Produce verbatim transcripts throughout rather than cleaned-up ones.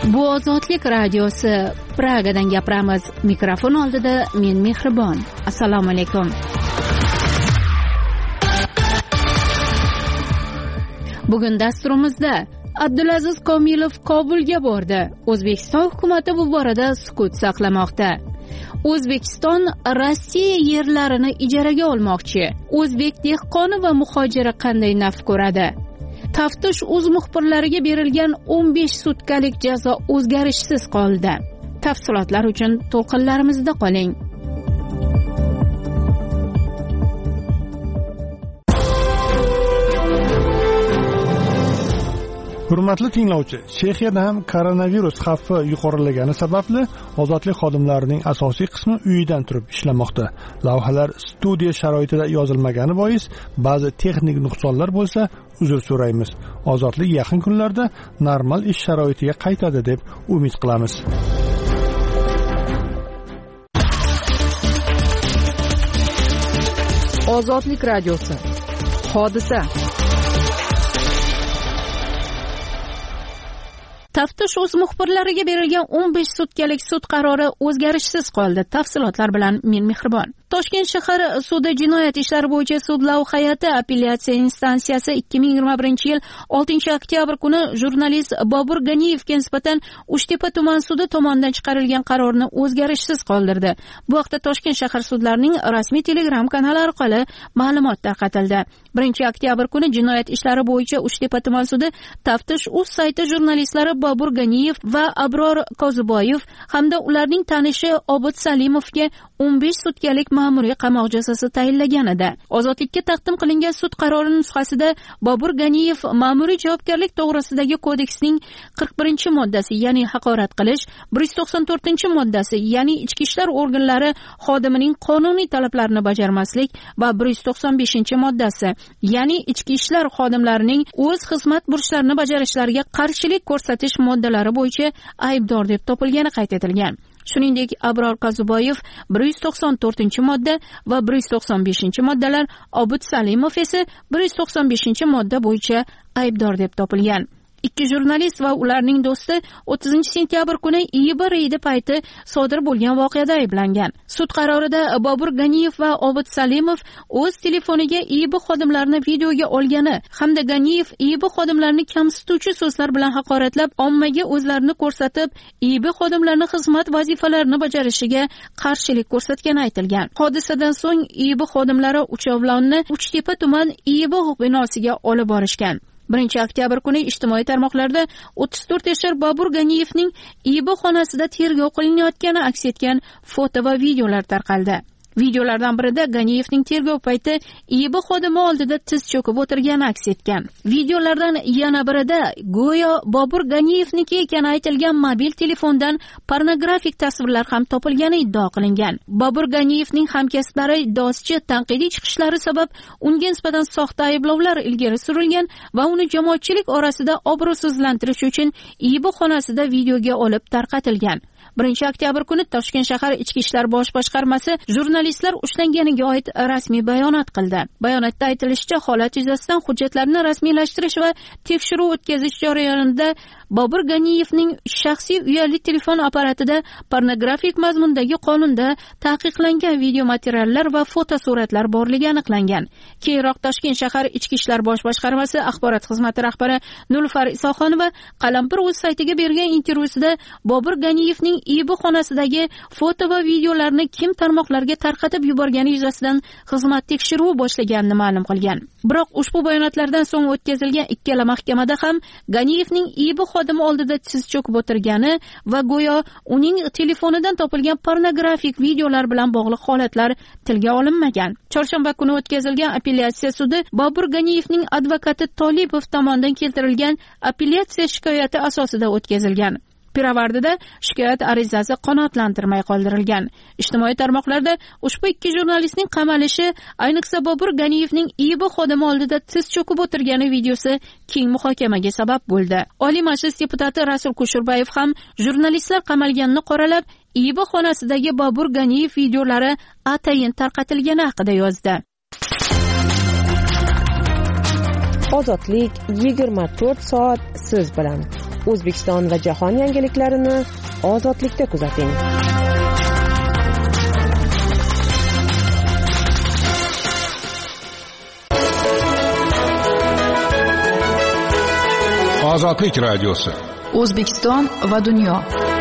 Bu Ozodlik radiosi. Pragadan gapiramiz. Mikrofon oldida men Mehribon. Assalomu alaykum. Bugun dasturimizda Abdulaziz Komilov Kobulga bordi. O'zbekiston hukumatı bu borada sukut saqlamoqda. O'zbekiston Rossiya yerlarini ijaraga olmoqchi. O'zbek dehqoni va muhojiri qanday naf ko'radi? Taftish o'z muxbirlariga berilgan o'n besh sutkalik jazo o'zgarishsiz qoldi. Tafsilotlar uchun to'lqinlarimizda qoling. Hurmatli tinglovchi, Chexiyada ham koronavirus xavfi yuqorilagani sababli ozodlik xodimlarining asosiy qismi uyidan turib ishlamoqda. Lavhalar studiya sharoitida yozilmagani bois ba'zi texnik nuqsonlar bo'lsa, uzr so'raymiz. Ozodlik yaqin kunlarda normal ish sharoitiga qaytadi deb umid qilamiz. Ozodlik radiosi. Hodisa. Taftish o'z muxbirlariga berilgan o'n besh sutkalik sud qarori o'zgarishsiz qoldi. Tafsilotlar bilan men Mehribon. Toshkent shahar sudi jinoyat ishlari bo'yicha sudlov hay'ati apellyatsiya instansiyasi ikki ming yigirma birinchi yil oltinchi oktyabr kuni jurnalist Bobur Ganiyevga nisbatan Uchtepa tuman sudi tomonidan chiqarilgan qarorni o'zgarishsiz qoldirdi. Bu haqda Toshkent shahar sudlarining rasmiy Telegram kanali orqali ma'lumot tarqatildi. birinchi oktyabr kuni jinoyat ishlari bo'yicha Uchtepa tuman sudi taftish uz sayti jurnalistlari Bobur Ganiyev va Abror Qoziboyev hamda ularning tanishi Obid Salimovga o'n besh sutkalik ma'muriy qamoq jazosi tayinlagan edi. Ozodlikka taqdim qilingan sud qarori nusxasida Bobur Ganiyev ma'muriy javobgarlik to'g'risidagi kodeksning qirq birinchi moddasi, ya'ni haqorat qilish, bir yuz to'qson to'rtinchi moddasi, ya'ni ichki ishlar organlari xodimining qonuniy talablarini bajarmaslik va bir yuz to'qson beshinchi moddasi, ya'ni ichki ishlar xodimlarining o'z xizmat burchlarini bajarishlariga qarshilik ko'rsatish moddalari bo'yicha aybdor deb topilgani qayd etilgan. Shuningdek, Abror Qoziboyev bir yuz to'qson to'rtinchi modda va bir yuz to'qson beshinchi moddalar, Obid Salimov esa bir yuz to'qson beshinchi modda bo'yicha aybdor deb topilgan. Ikki jurnalist va ularning do'sti o'ttizinchi sentyabr kuni I B reydi payti sodir bo'lgan voqeada ayblangan. Sud qarorida Bobur Ganiyev va Obid Salimov o'z telefoniga I B xodimlarini videoga olgani hamda Ganiyev I B xodimlarini kamsituvchi so'zlar bilan haqoratlab, ommaga o'zlarini ko'rsatib, I B xodimlarini xizmat vazifalarini bajarishiga qarshilik ko'rsatgani aytilgan. Hodisadan so'ng I B xodimlari uchovlonni Uchtepa tuman I B binosiga olib borishgan. birinchi oktyabr kuni ijtimoiy tarmoqlarda o'ttiz to'rt yashar Bobur Ganiyevning I B xonasida tergov qilinayotgani aks etgan foto va videolar tarqaldi. Videolardan birida Ganiyevning tergov payti I B xodimi oldida tiz cho'kib o'tirgani aks etgan. Videolardan yana birida go'yo Bobur Ganiyevniki ekani aytilgan mobil telefondan pornografik tasvirlar ham topilgani iddao qilingan. Bobur Ganiyevning hamkasblari iddaosicha tanqidiy chiqishlari sabab unga nisbatan soxta ayblovlar ilgari surilgan va uni jamoatchilik orasida obro'sizlantirish uchun I B xonasida videoga olib tarqatilgan. birinchi oktyabr kuni Toshkent shahar ichki ishlar bosh boshqarmasi jurnalistlar ushlanganiga oid rasmiy bayonot qildi. Bayonotda aytilishicha, holat yuzasidan hujjatlarni rasmiylashtirish va tekshiruv o'tkazish jarayonida Bobur Ganiyevning shaxsiy uyali telefon apparatida pornografik mazmundagi qonunda taqiqlangan video materiallar va fotosuratlar borligi aniqlangan. Keyinroq Toshkent shahar ichki ishlar bosh boshqarmasi axborot xizmati rahbari Nilufar Isoxonova Qalampir o'z saytiga bergan intervyusida Bobur Ganiyevning I B xonasidagi foto va videolarni kim tarmoqlarga tarqatib yuborgani yuzasidan xizmat tekshiruvi boshlaganini ma'lum qilgan. Biroq ushbu bayonotlardan so'ng o'tkazilgan ikkala mahkamada ham Ganiyevning I B xodimi oldida tiz cho'kib o'tirgani va go'yo uning telefonidan topilgan pornografik videolar bilan bog'liq holatlar tilga olinmagan. Chorshanba kuni o'tkazilgan apellyatsiya sudi Bobur Ganiyevning advokati Tolipov tomonidan keltirilgan apellyatsiya shikoyati asosida o'tkazilgan. Piravardida shikoyat arizasi qanoatlantirmay qoldirilgan. Ijtimoiy tarmoqlarda ushbu ikki jurnalistning qamalishi, ayniqsa Bobur Ganiyevning I B xodimi oldida tiz cho'kib o'tirgani videosi keng muhokamaga sabab bo'ldi. Oliy Majlis deputati Rasul Kushurbayev ham jurnalistlar qamalganini qoralab, I B xonasidagi Bobur Ganiyev videolari atayin tarqatilgani haqida yozdi. Ozodlik yigirma to'rt soat siz bilan. O'zbekiston va jahon yangiliklarini ozodlikda kuzating. Ozodlik radiosi. O'zbekiston va dunyo.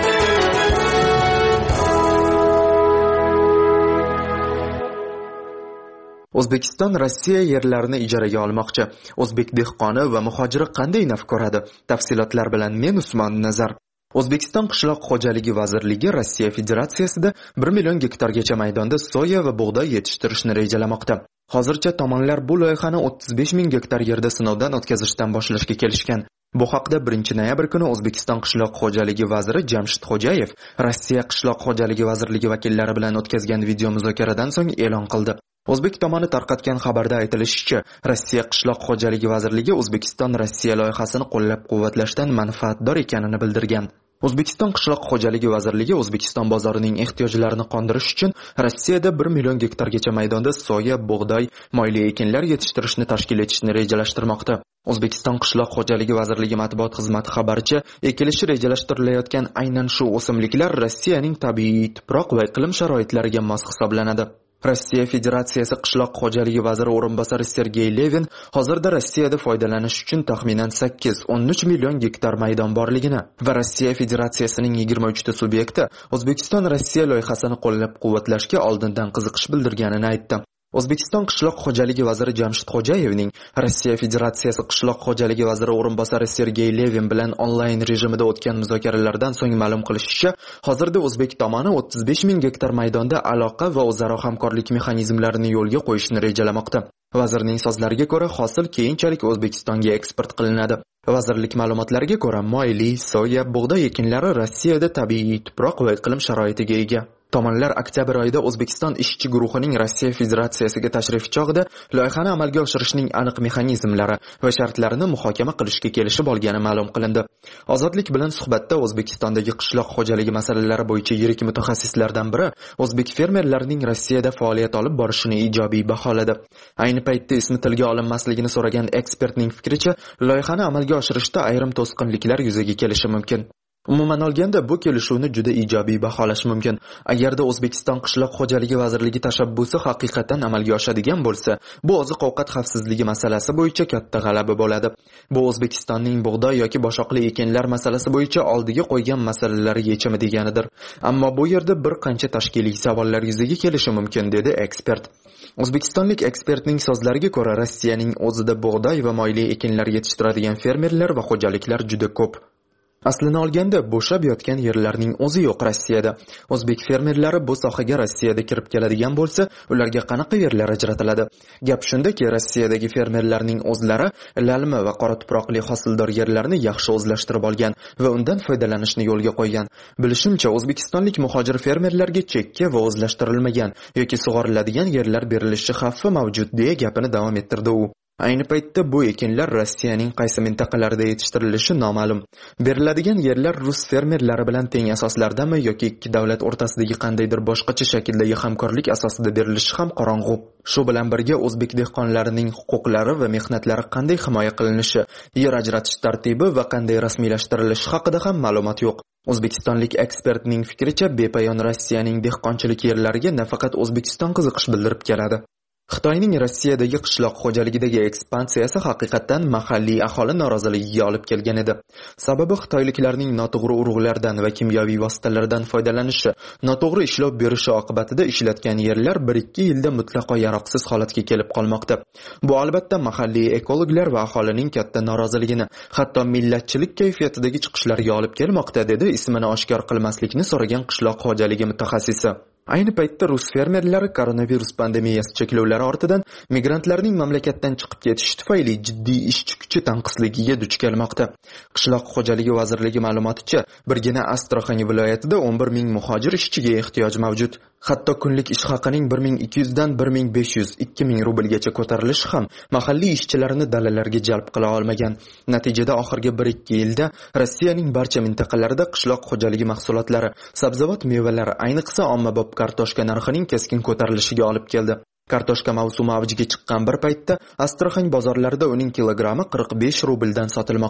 O'zbekiston Rossiya yerlarini ijaraga olmoqchi. O'zbek dehqoni va muhojiri qanday naf ko'radi? Tafsilotlar bilan men Usmon Nazar. O'zbekiston Qishloq xo'jaligi vazirligi Rossiya Federatsiyasida bir million gektargacha maydonda soya va bug'doy yetishtirishni rejalamoqda. Hozircha tomonlar bu loyihani o'ttiz besh ming gektar yerda sinovdan o'tkazishdan boshlashga kelishgan. Bu haqda birinchi noyabr kuni O'zbekiston Qishloq xo'jaligi vaziri Jamshid Xo'jayev Rossiya Qishloq xo'jaligi vazirligi vakillari bilan o'tkazgan video muzokaradan so'ng e'lon qildi. O'zbek tomoni tarqatgan xabarda aytilishicha, Rossiya Qishloq xo'jaligi vazirligi O'zbekiston Rossiya loyihasini qo'llab-quvvatlashdan manfaatdor ekanini bildirgan. O'zbekiston Qishloq xo'jaligi vazirligi O'zbekiston bozorining ehtiyojlarini qondirish uchun Rossiyada bir million gektargacha maydonda soya, bug'doy, moyli ekinlar yetishtirishni tashkil etishni rejalashtirmoqda. O'zbekiston Qishloq xo'jaligi vazirligi matbuot xizmati xabaricha, ekilishi rejalashtirilayotgan aynan shu o'simliklar Rossiyaning tabiiy tuproq va iqlim sharoitlariga mos hisoblanadi. Rossiya Federatsiyasi Qishloq xo'jaligi vaziri o'rinbosari Sergey Levin hozirda Rossiyada foydalanish uchun taxminan sakkiz o'n uch million gektar maydon borligini va Rossiya Federatsiyasining yigirma uchta subyekti O'zbekiston Rossiya loyihasini qo'llab-quvvatlashga oldindan qiziqish bildirganini aytdi. O'zbekiston Qishloq xo'jaligi vaziri Jamshid Xo'jayevning Rossiya Federatsiyasi Qishloq xo'jaligi vaziri o'rinbosari Sergey Levin bilan onlayn rejimida o'tgan muzokaralardan so'ng ma'lum qilishicha, hozirda o'zbek tomoni o'ttiz besh ming gektar maydonda aloqa va o'zaro hamkorlik mexanizmlarini yo'lga qo'yishni rejalamoqda. Vazirning so'zlariga ko'ra, hosil keyinchalik O'zbekistonga eksport qilinadi. Vazirlik ma'lumotlariga ko'ra, moyli, soya, bug'doy ekinlari Rossiyada tabiiy tuproq va iqlim sharoitiga ega. Tomonlar oktyabr oyida O'zbekiston ishchi guruhining Rossiya Federatsiyasiga tashrifi chog'ida loyihani amalga oshirishning aniq mexanizmlari va shartlarini muhokama qilishga kelishib olgani ma'lum qilindi. Ozodlik bilan suhbatda O'zbekistondagi qishloq xo'jaligi masalalari bo'yicha yirik mutaxassislardan biri o'zbek fermerlarining Rossiyada faoliyat olib borishini ijobiy baholadi. Ayni paytda ismi tilga olinmasligini so'ragan ekspertning fikricha, loyihani amalga oshirishda ayrim to'sqinliklar yuzaga kelishi mumkin. Umuman olganda bu kelishuvni juda ijobiy baholash mumkin. Agarda O'zbekiston Qishloq xo'jaligi vazirligi tashabbusi haqiqatan amalga oshadigan bo'lsa, bu oziq-ovqat xavfsizligi masalasi bo'yicha katta g'alaba bo'ladi. Bu O'zbekistonning bug'doy yoki boshaqli ekinlar masalasi bo'yicha oldiga qo'ygan masalalar yechimi deganidir. Ammo bu yerda bir qancha tashkiliy savollar yuzaga kelishi mumkin, dedi ekspert. O'zbekistonlik ekspertning so'zlariga ko'ra, Rossiyaning o'zida bug'doy va moyli ekinlar yetishtiradigan fermerlar va xo'jaliklar juda ko'p. Aslini olganda bo'shab yotgan yerlarning o'zi yo'q Rossiyada. O'zbek fermerlari bu sohaga Rossiyada kirib keladigan bo'lsa, ularga qanaqa yerlar ajratiladi? Gap shundaki, Rossiyadagi fermerlarning o'zlari lalmi va qora tuproqli hosildor yerlarni yaxshi o'zlashtirib olgan va undan foydalanishni yo'lga qo'ygan. Bilishimcha, o'zbekistonlik muhojir fermerlarga chekka va o'zlashtirilmagan yoki sug'oriladigan yerlar berilishi xavfi mavjud, deya gapini davom ettirdi u. Ayni paytda bu ekinlar Rossiyaning qaysi mintaqalarida yetishtirilishi noma'lum. Beriladigan yerlar rus fermerlari bilan teng asoslardami yoki ikki davlat o'rtasidagi qandaydir boshqacha shakldagi hamkorlik asosida berilishi ham qorong'u. Shu bilan birga o'zbek dehqonlarining huquqlari va mehnatlari qanday himoya qilinishi, yer ajratish tartibi va qanday rasmiylashtirilishi haqida ham ma'lumot yo'q. O'zbekistonlik ekspertning fikricha, bepayon Rossiyaning dehqonchilik yerlariga nafaqat O'zbekiston qiziqish bildirib keladi. Xitoyning Rossiyadagi qishloq xo'jaligidagi ekspansiyasi haqiqatan mahalliy aholi noroziligiga olib kelgan edi. Sababi xitoyliklarning noto'g'ri urug'lardan va kimyoviy vositalardan foydalanishi, noto'g'ri ishlov berishi oqibatida ishlatgan yerlar bir ikki yilda mutlaqo yaroqsiz holatga kelib qolmoqda. Bu albatta mahalliy ekologlar va aholining katta noroziligini, hatto millatchilik kayfiyatidagi chiqishlarga olib kelmoqda, dedi ismini oshkor qilmaslikni so'ragan qishloq xo'jaligi mutaxassisi. Ayni paytda rus fermerlari koronavirus pandemiyasi cheklovlari ortidan migrantlarning mamlakatdan chiqib ketishi tufayli jiddiy ishchi kuchi tanqisligiga duch kelmoqda. Qishloq xo'jaligi vazirligi ma'lumoticha, birgina Astraxan viloyatida o'n bir ming muhojir ishchiga ehtiyoj mavjud. Hatto kunlik ish haqining bir ming ikki yuz dan bir ming besh yuz ikki ming rublgacha ko'tarilishi ham mahalliy ishchilarni dalalarga jalb qila olmagan. Natijada oxirgi bir ikki yilda Rossiyaning barcha mintaqalarida qishloq xo'jaligi mahsulotlari, sabzavot, mevalar, ayniqsa ommabop kartoshka narxining keskin ko'tarilishiga olib keldi. Kartoshka mavsumi avjiga chiqqan bir paytda Astraxan bozorlarida uning kilogrammi qirq besh rubldan sotilmoqda.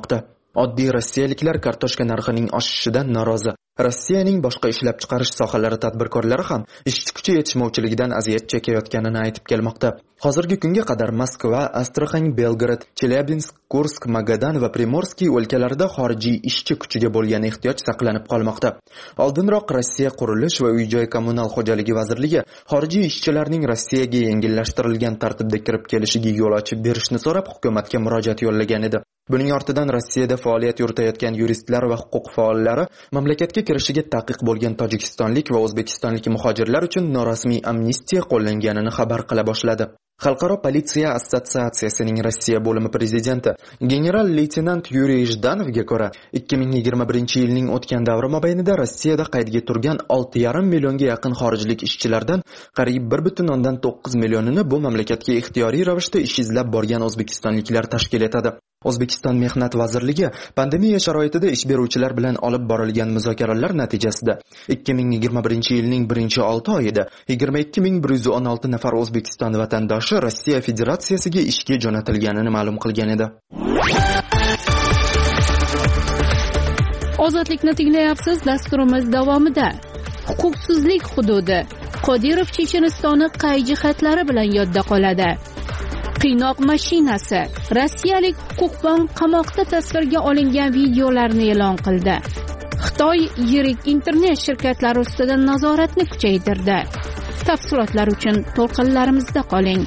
Oddiy rossiyaliklar kartoshka narxining oshishidan norozi. Rossiyaning boshqa ishlab chiqarish sohalari tadbirkorlari ham ishchi kuchi yetishmovchiligidan aziyat chekayotganini aytib kelmoqda. Hozirgi kunga qadar Moskva, Astraxan, Belgrad, Chelyabinsk, Kursk, Magadan va Primorskiy o'lkalarida xorijiy ishchi kuchiga bo'lgan ehtiyoj saqlanib qolmoqda. Oldinroq Rossiya Qurilish va uy-joy kommunal xo'jaligi vazirligi xorijiy ishchilarning Rossiyaga yengillashtirilgan tartibda kirib kelishiga yo'l ochib berishni so'rab hukumatga murojaat yo'llagan edi. Buning ortidan Rossiyada faoliyat yuritayotgan yuristlar va huquq faollari mamlakatga kirishiga taqiq bo'lgan tojikistonlik va o'zbekistonlik muhojirlar uchun norasmiy amnistiya qo'llanganini xabar qila boshladi. Xalqaro politsiya assotsiatsiyasining Rossiya bo'limi prezidenti general-leytenant Yuriy Jdanovga ko'ra, ikki ming yigirma birinchi yilning o'tgan davri mobaynida Rossiyada qaydga turgan olti yarim millionga yaqin xorijlik ishchilardan qariyb bir butun o'ndan to'qqiz millionini bu mamlakatga ixtiyoriy ravishda ish izlab borgan o'zbekistonliklar tashkil etadi. O'zbekiston Mehnat vazirligi pandemiya sharoitida ish beruvchilar bilan olib borilgan muzokaralar natijasida ikki ming yigirma birinchi yilning birinchi olti oyida yigirma ikki ming bir yuz o'n olti nafar O'zbekiston vatandoshi Rossiya Federatsiyasiga ishga jo'natilganini ma'lum qilgan edi. Ozodlikni tinglayapsiz. Dasturimiz davomida huquqsizlik hududi. Qodirov Chechenistoni qay jihatlari bilan yodda qoladi? Qiynoq mashinasi. Rossiyalik huquqbon qamoqda tasvirga olingan videolarni e'lon qildi. Xitoy yirik internet shirkatlari ustidan nazoratni kuchaytirdi. Tafsilotlar uchun to'lqinlarimizda qoling.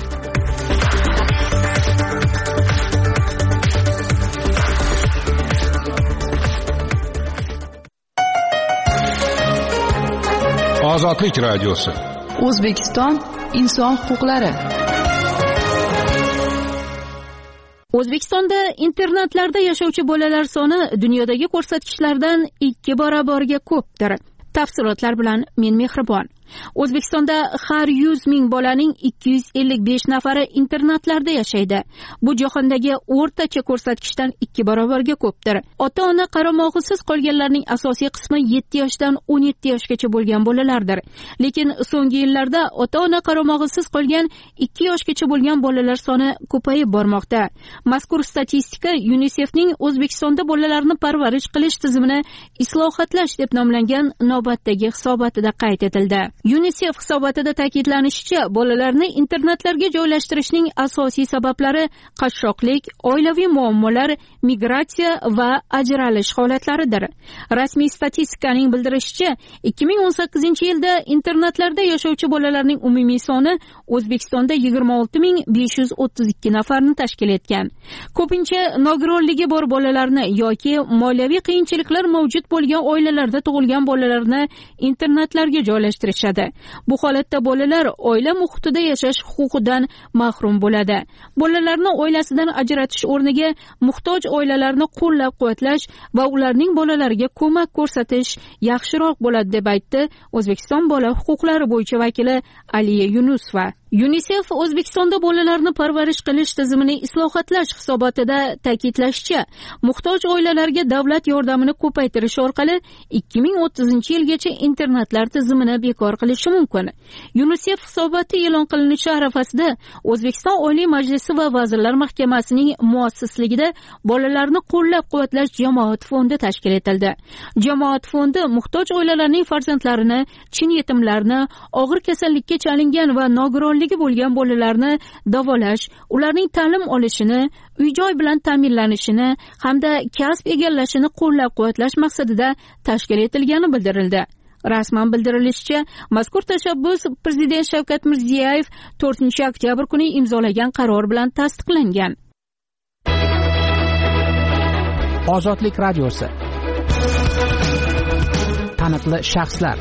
Ozodlik radiosi. O'zbekiston inson huquqlari. O'zbekistonda internatlarda yashovchi bolalar soni dunyodagi ko'rsatkichlardan ikki barobarga ko'pdir. Tafsilotlar bilan men Mehribon. O'zbekistonda har yuz ming bolaning ikki yuz ellik besh nafari internatlarda yashaydi. Bu jahondagi o'rtacha ko'rsatkichdan ikki barobarga ko'pdir. Ota-ona qaramog'isiz qolganlarning asosiy qismi yetti yoshdan o'n yetti yoshgacha bo'lgan bolalardir. Lekin so'nggi yillarda ota-ona qaramog'isiz qolgan ikki yoshgacha bo'lgan bolalar soni ko'payib bormoqda. Mazkur statistika UNICEFning O'zbekistonda bolalarni parvarish qilish tizimini islohotlash deb nomlangan navbatdagi hisobotida qayd etildi. UNICEF hisobotida ta'kidlanishicha, bolalarni internatlarga joylashtirishning asosiy sabablari qashshoqlik, oilaviy muammolar, migratsiya va ajralish holatlaridir. Rasmiy statistikaning bildirishicha, ikki ming o'n sakkizinchi yilda internatlarda yashovchi bolalarning umumiy soni O'zbekistonda yigirma olti ming besh yuz o'ttiz ikki nafarni tashkil etgan. Ko'pincha nogironligi bor bolalarni yoki moliyaviy qiyinchiliklar mavjud bo'lgan oilalarda tug'ilgan bolalarni internatlarga joylashtirishadi. Bu holatda bolalar oila muhitida yashash huquqidan mahrum bo'ladi. Bolalarni oilasidan ajratish o'rniga muhtoj oilalarni qo'llab-quvvatlash va ularning bolalariga ko'mak ko'rsatish yaxshiroq bo'ladi deb aytdi O'zbekiston bola huquqlari bo'yicha vakili Aliya Yunusova. UNICEF O'zbekistonda bolalarni parvarish qilish tizimini islohotlash hisobotida ta'kidlashicha, muhtoj oilalarga davlat yordamini ko'paytirish orqali ikki ming o'ttizinchi yilgacha internatlar tizimini bekor qilishi mumkin. UNICEF hisoboti e'lon qilinishi arafasida O'zbekiston Oliy Majlisi va Vazirlar Mahkamasining muassisligida bolalarni qo'llab-quvvatlash jamoat fondi tashkil etildi. Jamoat fondi muhtoj oilalarning farzandlarini, chin yetimlarni, og'ir kasallikka chalingan va nogiron bo'lgan bolalarni davolash, ularning ta'lim olishini, uy-joy bilan ta'minlanishini hamda kasb egallashini qo'llab-quvvatlash maqsadida tashkil etilgani bildirildi. Rasman bildirilishicha, mazkur tashabbus Prezident Shavkat Mirziyoyev to'rtinchi oktyabr kuni imzolagan qaror bilan tasdiqlangan. Ozodlik radiosi. Taniqli shaxslar.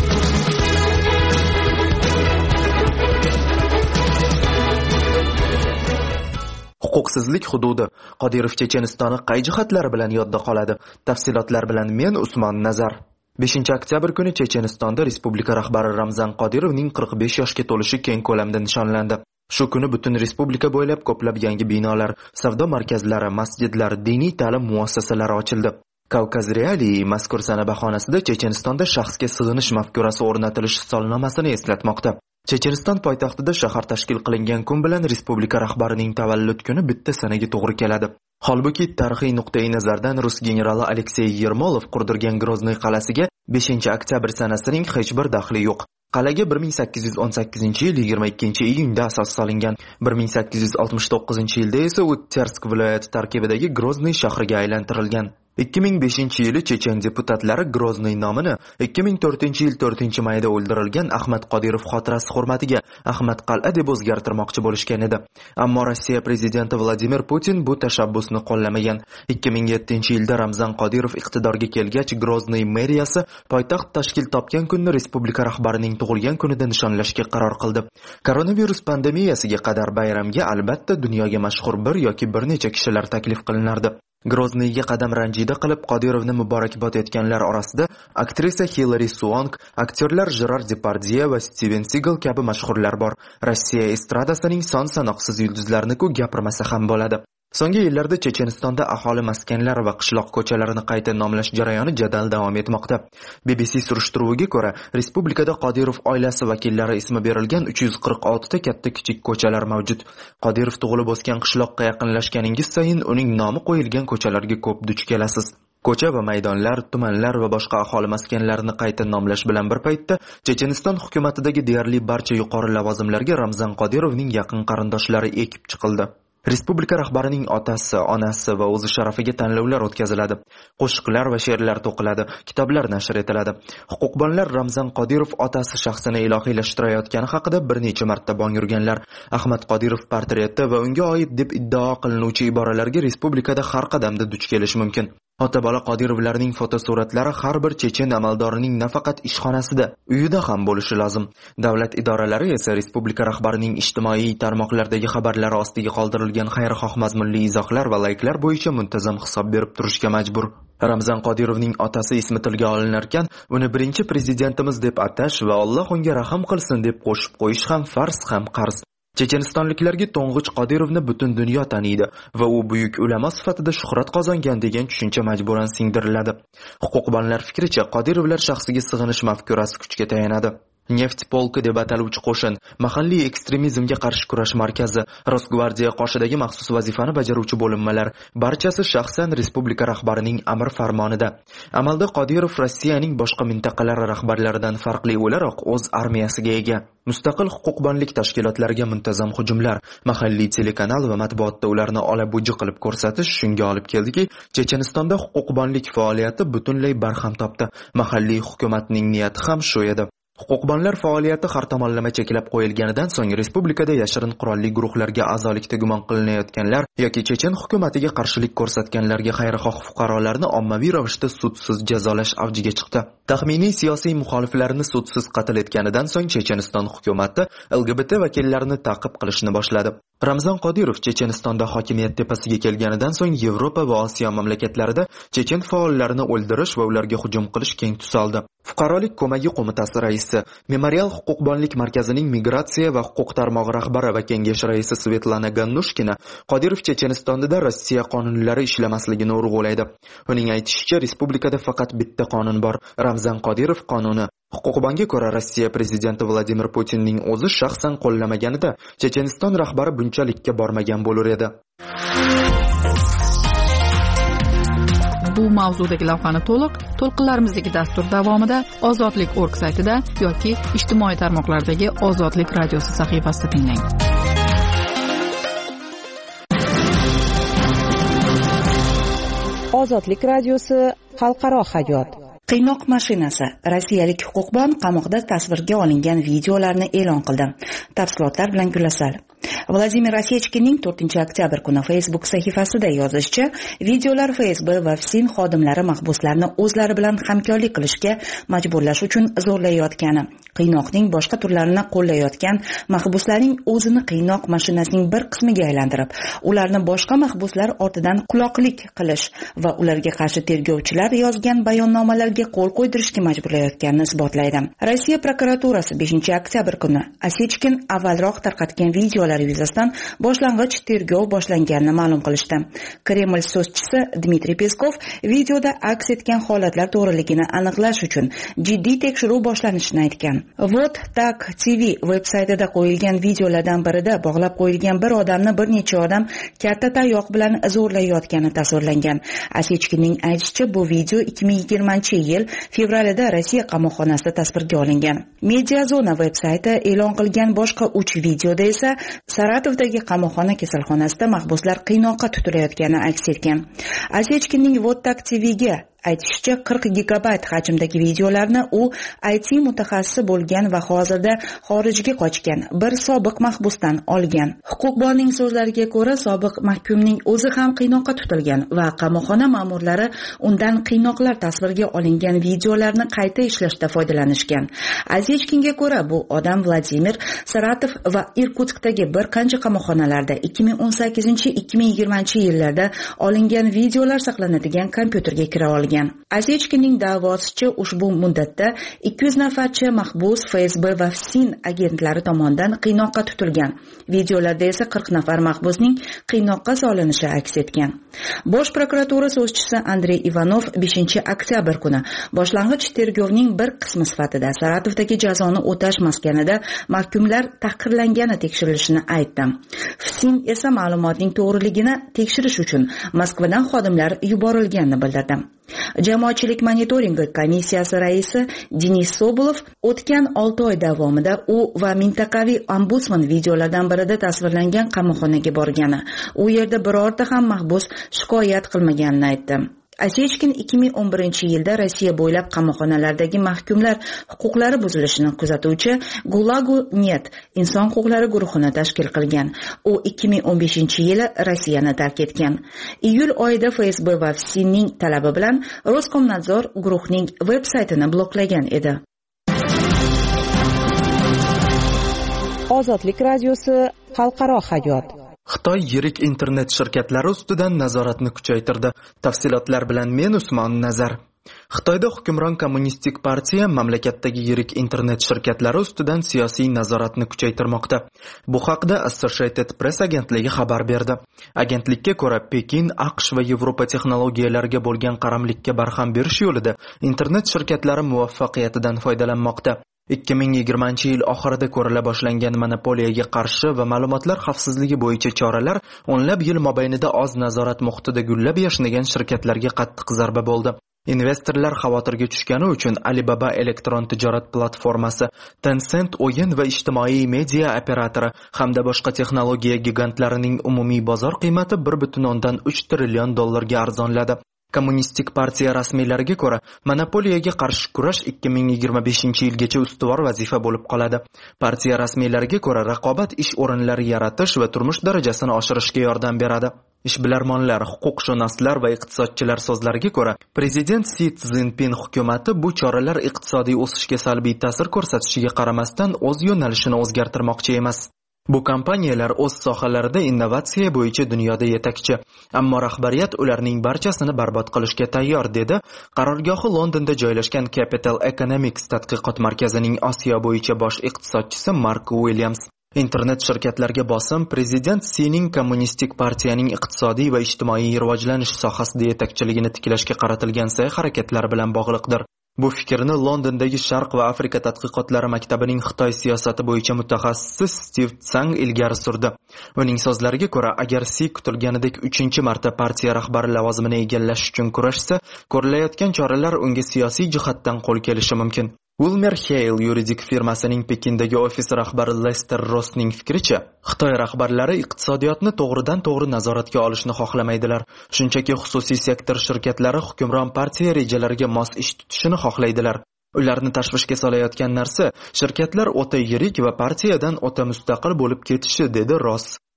Huquqsizlik hududi. Qodirov Chechenistoni qay jihatlari bilan yodda qoladi? Tafsilotlar bilan men Usmon Nazar. beshinchi oktyabr kuni Chechenistonda respublika rahbari Ramzan Qodirovning qirq besh yoshga to'lishi keng ko'lamda nishonlandi. Shu kuni butun respublika bo'ylab ko'plab yangi binolar, savdo markazlari, masjidlar, diniy ta'lim muassasalari ochildi. Kavkaz Realiy mazkur sana bahonasida Chechenistonda shaxsga sig'inish mafkurasi o'rnatilish solnomasini eslatmoqda. Checheniston poytaxtida shahar tashkil qilingan kun bilan respublika rahbarining tavallud kuni bitta sanaga to'g'ri keladi. Holbuki tarixiy nuqtai nazardan rus generali Aleksey Yermolov qurdirgan Grozniy qalasiga beshinchi oktyabr sanasining hech bir daxli yo'q. Qalaga bir ming sakkiz yuz o'n sakkizinchi yil yigirma ikkinchi iyunda asos solingan. bir ming sakkiz yuz oltmish to'qqizinchi yilda esa u Tersk viloyati tarkibidagi Grozniy shahriga aylantirilgan. ikki ming beshinchi yili chechen deputatlari Grozniy nomini ikki ming to'rtinchi yil to'rtinchi mayda o'ldirilgan Ahmad Qodirov xotirasi hurmatiga Ahmad Qal'a deb o'zgartirmoqchi bo'lishgan edi. Ammo Rossiya prezidenti Vladimir Putin bu tashabbusni qo'llamagan. ikki ming yettinchi yilda Ramzan Qodirov iqtidorga kelgach, Grozniy meriyasi poytaxt tashkil topgan kunni respublika rahbarining tug'ilgan kunida nishonlashga qaror qildi. Koronavirus pandemiyasiga qadar bayramga albatta dunyoga mashhur bir yoki bir necha kishilar taklif qilinardi. Grozniyga qadam ranjida qilib Qodirovni muborakbod etganlar orasida aktrisa Hillary Swank, aktyorlar Gerard Depardieu va Steven Seagal kabi mashhurlar bor. Rossiya estradasining son sanoqsiz yulduzlarini ku gapirmasa ham bo'ladi. So'nggi yillarda Chechenistonda aholi maskanlar va qishloq ko'chalarini qayta nomlash jarayoni jadal davom etmoqda. B B C surishtiruviga ko'ra, respublikada Qodirov oilasi vakillari ismi berilgan uch yuz qirq olti ta katta kichik ko'chalar mavjud. Qodirov tug'ilib o'sgan qishloqqa yaqinlashganingiz sayin uning nomi qo'yilgan ko'chalarga ko'p duch kelasiz. Ko'cha va maydonlar, tumanlar va boshqa aholi maskanlarini qayta nomlash bilan bir paytda Checheniston hukumatidagi deyarli barcha yuqori lavozimlarga Ramzan Qodirovning yaqin qarindoshlari ekib chiqildi. Respublika rahbarining otasi, onasi va o'zi sharafiga tanlovlar o'tkaziladi. Qo'shiqlar va she'rlar to'qiladi, kitoblar nashr etiladi. Huquqbonlar Ramzan Qodirov otasi shaxsini ilohiylashtirayotgani haqida bir necha marta bong urganlar. Ahmad Qodirov portreti va unga oid deb iddao qilinuvchi iboralarga respublikada har qadamda duch kelish mumkin. Ota-bola Qodirovlarning fotosuratlari har bir chechen amaldorining nafaqat ishxonasida, uyida ham bo'lishi lozim. Davlat idoralari esa respublika rahbarining ijtimoiy tarmoqlardagi xabarlari ostiga qoldirilgan xayrixoh mazmunli izohlar va layklar bo'yicha muntazam hisob berib turishga majbur. Ramzan Qodirovning otasi ismi tilga olinarkan, uni birinchi prezidentimiz deb atash va Alloh unga rahim qilsin deb qo'shib qo'yish ham farz ham qarz. Chechenistonliklarga to'ng'ich Qodirovni butun dunyo taniydi va u buyuk ulamo sifatida shuhrat qozongan degan tushuncha majburan singdiriladi. Huquqbonlar fikricha, Qodirovlar shaxsiga sig'inish mafkurasi kuchga tayanadi. Neft polki deb ataluvchi qo'shin, mahalliy ekstremizmga qarshi kurash markazi, Rosgvardiya qoshidagi maxsus vazifani bajaruvchi bo'linmalar, barchasi shaxsan respublika rahbarining amr farmonida. Amalda Qodirov Rossiyaning boshqa mintaqalari rahbarlaridan farqli o'laroq o'z armiyasiga ega. Mustaqil huquqbonlik tashkilotlariga muntazam hujumlar, mahalliy telekanal va matbuotda ularni olabuji qilib ko'rsatish shunga olib keldiki, Chechenistonda huquqbonlik faoliyati butunlay barham topdi. Mahalliy hukumatning niyati ham shu edi. Huquqbonlar faoliyati har tomonlama cheklab qo'yilganidan so'ng respublikada yashirin qurolli guruhlarga a'zolikda gumon qilinayotganlar yoki chechen hukumatiga qarshilik ko'rsatganlarga xayrixoh fuqarolarni ommaviy ravishda sudsiz jazolash avjiga chiqdi. Taxminiy siyosiy muxoliflarni sudsiz qatl etganidan so'ng Checheniston hukumati L G B T vakillarini ta'qib qilishni boshladi. Ramzan Qodirov Chechenistonda hokimiyat tepasiga kelganidan so'ng Yevropa va Osiyo mamlakatlarida chechen faollarini o'ldirish va ularga hujum qilish keng tus oldi. Fuqarolik ko'magi qo'mitasi raisi, Memorial huquqbonlik markazining migratsiya va huquq tarmog'i rahbari va kengash raisi Svetlana Gannushkina Qodirov Chechenistonda Rossiya qonunlari ishlamasligini urg'ulaydi. Uning aytishicha, respublikada faqat bitta qonun bor, Ramzan Qodirov qonuni. Huquqbonga ko'ra, Rossiya prezidenti Vladimir Putinning o'zi shaxsan qo'llamaganida Checheniston rahbari bunchalikka bormagan bo'lar edi. Bu mavzudagi lavhani to'liq to'lqinlarimizdagi dastur davomida ozodlik точка org saytida yoki ijtimoiy tarmoqlardagi Ozodlik radiosi sahifasida tinglang. Ozodlik radiosi xalqaro hayot. Qiynoq mashinasi. Rossiyalik huquqbon qamoqda tasvirga olingan videolarni e'lon qildi. Tafsilotlar bilan Gulasal. Vladimir Osechkinning to'rtinchi oktyabr kuni Facebook sahifasida yozishicha, videolar F S B va F S I N xodimlari mahbuslarni o'zlari bilan hamkorlik qilishga majburlash uchun zo'rlayotgani, qiynoqning boshqa turlarini qo'llayotgan mahbuslarning o'zini qiynoq mashinasining bir qismiga aylantirib, ularni boshqa mahbuslar ortidan quloqlik qilish va ularga qarshi tergovchilar yozgan bayonnomalarga qo'l qo'ydirishga majburlayotganini isbotlaydi. Rossiya prokuraturasi beshinchi oktyabr kuni Osechkin avvalroq tarqatgan video videolari yuzasidan boshlang'ich tergov boshlanganini ma'lum qilishdi. Kreml so'zchisi Dmitriy Peskov videoda aks etgan holatlar to'g'riligini aniqlash uchun jiddiy tekshiruv boshlanishini aytgan. Vot Tak T V veb-saytida qo'yilgan videolardan birida bog'lab qo'yilgan bir odamni bir necha odam katta tayoq bilan zo'rlayotgani tasvirlangan. Asechkinning aytishicha, bu video ikki ming yigirmanchi yil fevralida Rossiya qamoqxonasida tasvirga olingan. Mediazona veb-sayti e'lon qilgan boshqa uch videoda esa Saratovdagi qamoqxona kasalxonasida mahbuslar qiynoqqa tutilayotgani aks etgan. Asechkinning Vot Tak T V'ga aytishicha, qirq gigabayt hajmdagi videolarni u I T mutaxassisi bo'lgan va hozirda xorijga qochgan bir sobiq mahbusdan olgan. Huquqbonning so'zlariga ko'ra, sobiq mahkumning o'zi ham qiynoqqa tutilgan va qamoqxona ma'murlari undan qiynoqlar tasvirga olingan videolarni qayta ishlashda foydalanishgan. Asechkinga ko'ra, bu odam Vladimir, Saratov va Irkutskdagi bir qancha qamoqxonalarda ikki ming o'n sakkizinchi ikki ming yigirmanchi yillarda olingan videolar saqlanadigan kompyuterga kira olgan. Asechkinning da'vosicha, ushbu muddatda ikki yuz nafarcha mahbus F S B va F S I N agentlari tomonidan qiynoqqa tutilgan. Videolarda esa qirq nafar mahbusning qiynoqqa solinishi aks etgan. Bosh prokuratura so'zchisi Andrey Ivanov beshinchi oktyabr kuni boshlang'ich tergovning bir qismi sifatida Saratovdagi jazoni o'tash maskanida mahkumlar tahqirlangani tekshirilishini aytdi. F S I N esa ma'lumotning to'g'riligini tekshirish uchun Moskvadan xodimlar yuborilganini bildirdi. Jamoatchilik monitoringi komissiyasi raisi Denis Sobolov o'tgan olti oy davomida u va mintaqaviy ombudsman videolardan birida tasvirlangan qamoqxonaga borgani, u yerda birorta ham mahbus shikoyat qilmaganini aytdi. Asechkin ikki ming o'n birinchi yilda Rossiya bo'ylab qamoqxonalardagi mahkumlar huquqlari buzilishini kuzatuvchi Gulagu Net inson huquqlari guruhini tashkil qilgan. U ikki ming o'n beshinchi yili Rossiyani tark etgan. Iyul oyida F S B va F S I N'ning talabi bilan Roskomnadzor guruhning veb-saytini bloklagan edi. Ozodlik radiosi xalqaro hayot. Xitoy yirik internet shirkatlari ustidan nazoratni kuchaytirdi. Tafsilotlar bilan men Usmon Nazar. Xitoyda hukmron kommunistik partiya mamlakatdagi yirik internet shirkatlari ustidan siyosiy nazoratni kuchaytirmoqda. Bu haqda Associated Press agentligi xabar berdi. Agentlikka ko'ra, Pekin, AQSh va Yevropa texnologiyalariga bo'lgan qaramlikka barham berish yo'lida internet shirkatlari muvaffaqiyatidan foydalanmoqda. ikki ming yigirmanchi yil oxirida ko'rila boshlangan monopoliyaga qarshi va ma'lumotlar xavfsizligi bo'yicha choralar o'nlab yil mobaynida oz nazorat muhitida gullab yashnagan shirkatlarga qattiq zarba bo'ldi. Investorlar xavotirga tushgani uchun Alibaba elektron tijorat platformasi, Tencent o'yin va ijtimoiy media operatori hamda boshqa texnologiya gigantlarining umumiy bozor qiymati bir butun o'ndan uch trillion dollarga arzonladi. Kommunistik partiya rasmiylariga ko'ra, monopoliyaga qarshi kurash ikki ming yigirma beshinchi yilgacha ustuvor vazifa bo'lib qoladi. Partiya rasmiylariga ko'ra, raqobat ish o'rinlari yaratish va turmush darajasini oshirishga yordam beradi. Ishbilarmonlar, huquqshunoslar va iqtisodchilar so'zlariga ko'ra, prezident Si Szinpin hukumati bu choralar iqtisodiy o'sishga salbiy ta'sir ko'rsatishiga qaramasdan o'z yo'nalishini o'zgartirmoqchi emas. Bu kompaniyalar o'z sohalarida innovatsiya bo'yicha dunyoda yetakchi, ammo rahbariyat ularning barchasini barbod qilishga tayyor, dedi qarorgohi Londonda joylashgan Capital Economics tadqiqot markazining Osiyo bo'yicha bosh iqtisodchisi Mark Williams. Internet shirkatlarga bosim prezident Sining kommunistik partiyaning iqtisodiy va ijtimoiy rivojlanish sohasida yetakchiligini tiklashga qaratilgan sa'y-harakatlari bilan bog'liqdir. Bu fikrni Londondagi Sharq va Afrika tadqiqotlari maktabining Xitoy siyosati bo'yicha mutaxassisi Steve Tsang ilgari surdi. Uning so'zlariga ko'ra, agar Si kutilganidek uchinchi marta partiya rahbari lavozimini egallash uchun kurashsa, ko'rilayotgan choralar unga siyosiy jihatdan qo'l kelishi mumkin. Wilmer Hale yuridik firmasining Pekindagi ofis rahbari Lester Rossning fikricha, Xitoy rahbarlari iqtisodiyotni to'g'ridan-to'g'ri nazoratga olishni xohlamaydilar. Shunchaki xususiy sektor shirkatlari hukmron partiya rejalariga mos ish tutishini xohlaydilar. Ularni tashvishga solayotgan narsa shirkatlar o'ta yirik va partiyadan o'ta mustaqil bo'lib ketishi, dedi Ross.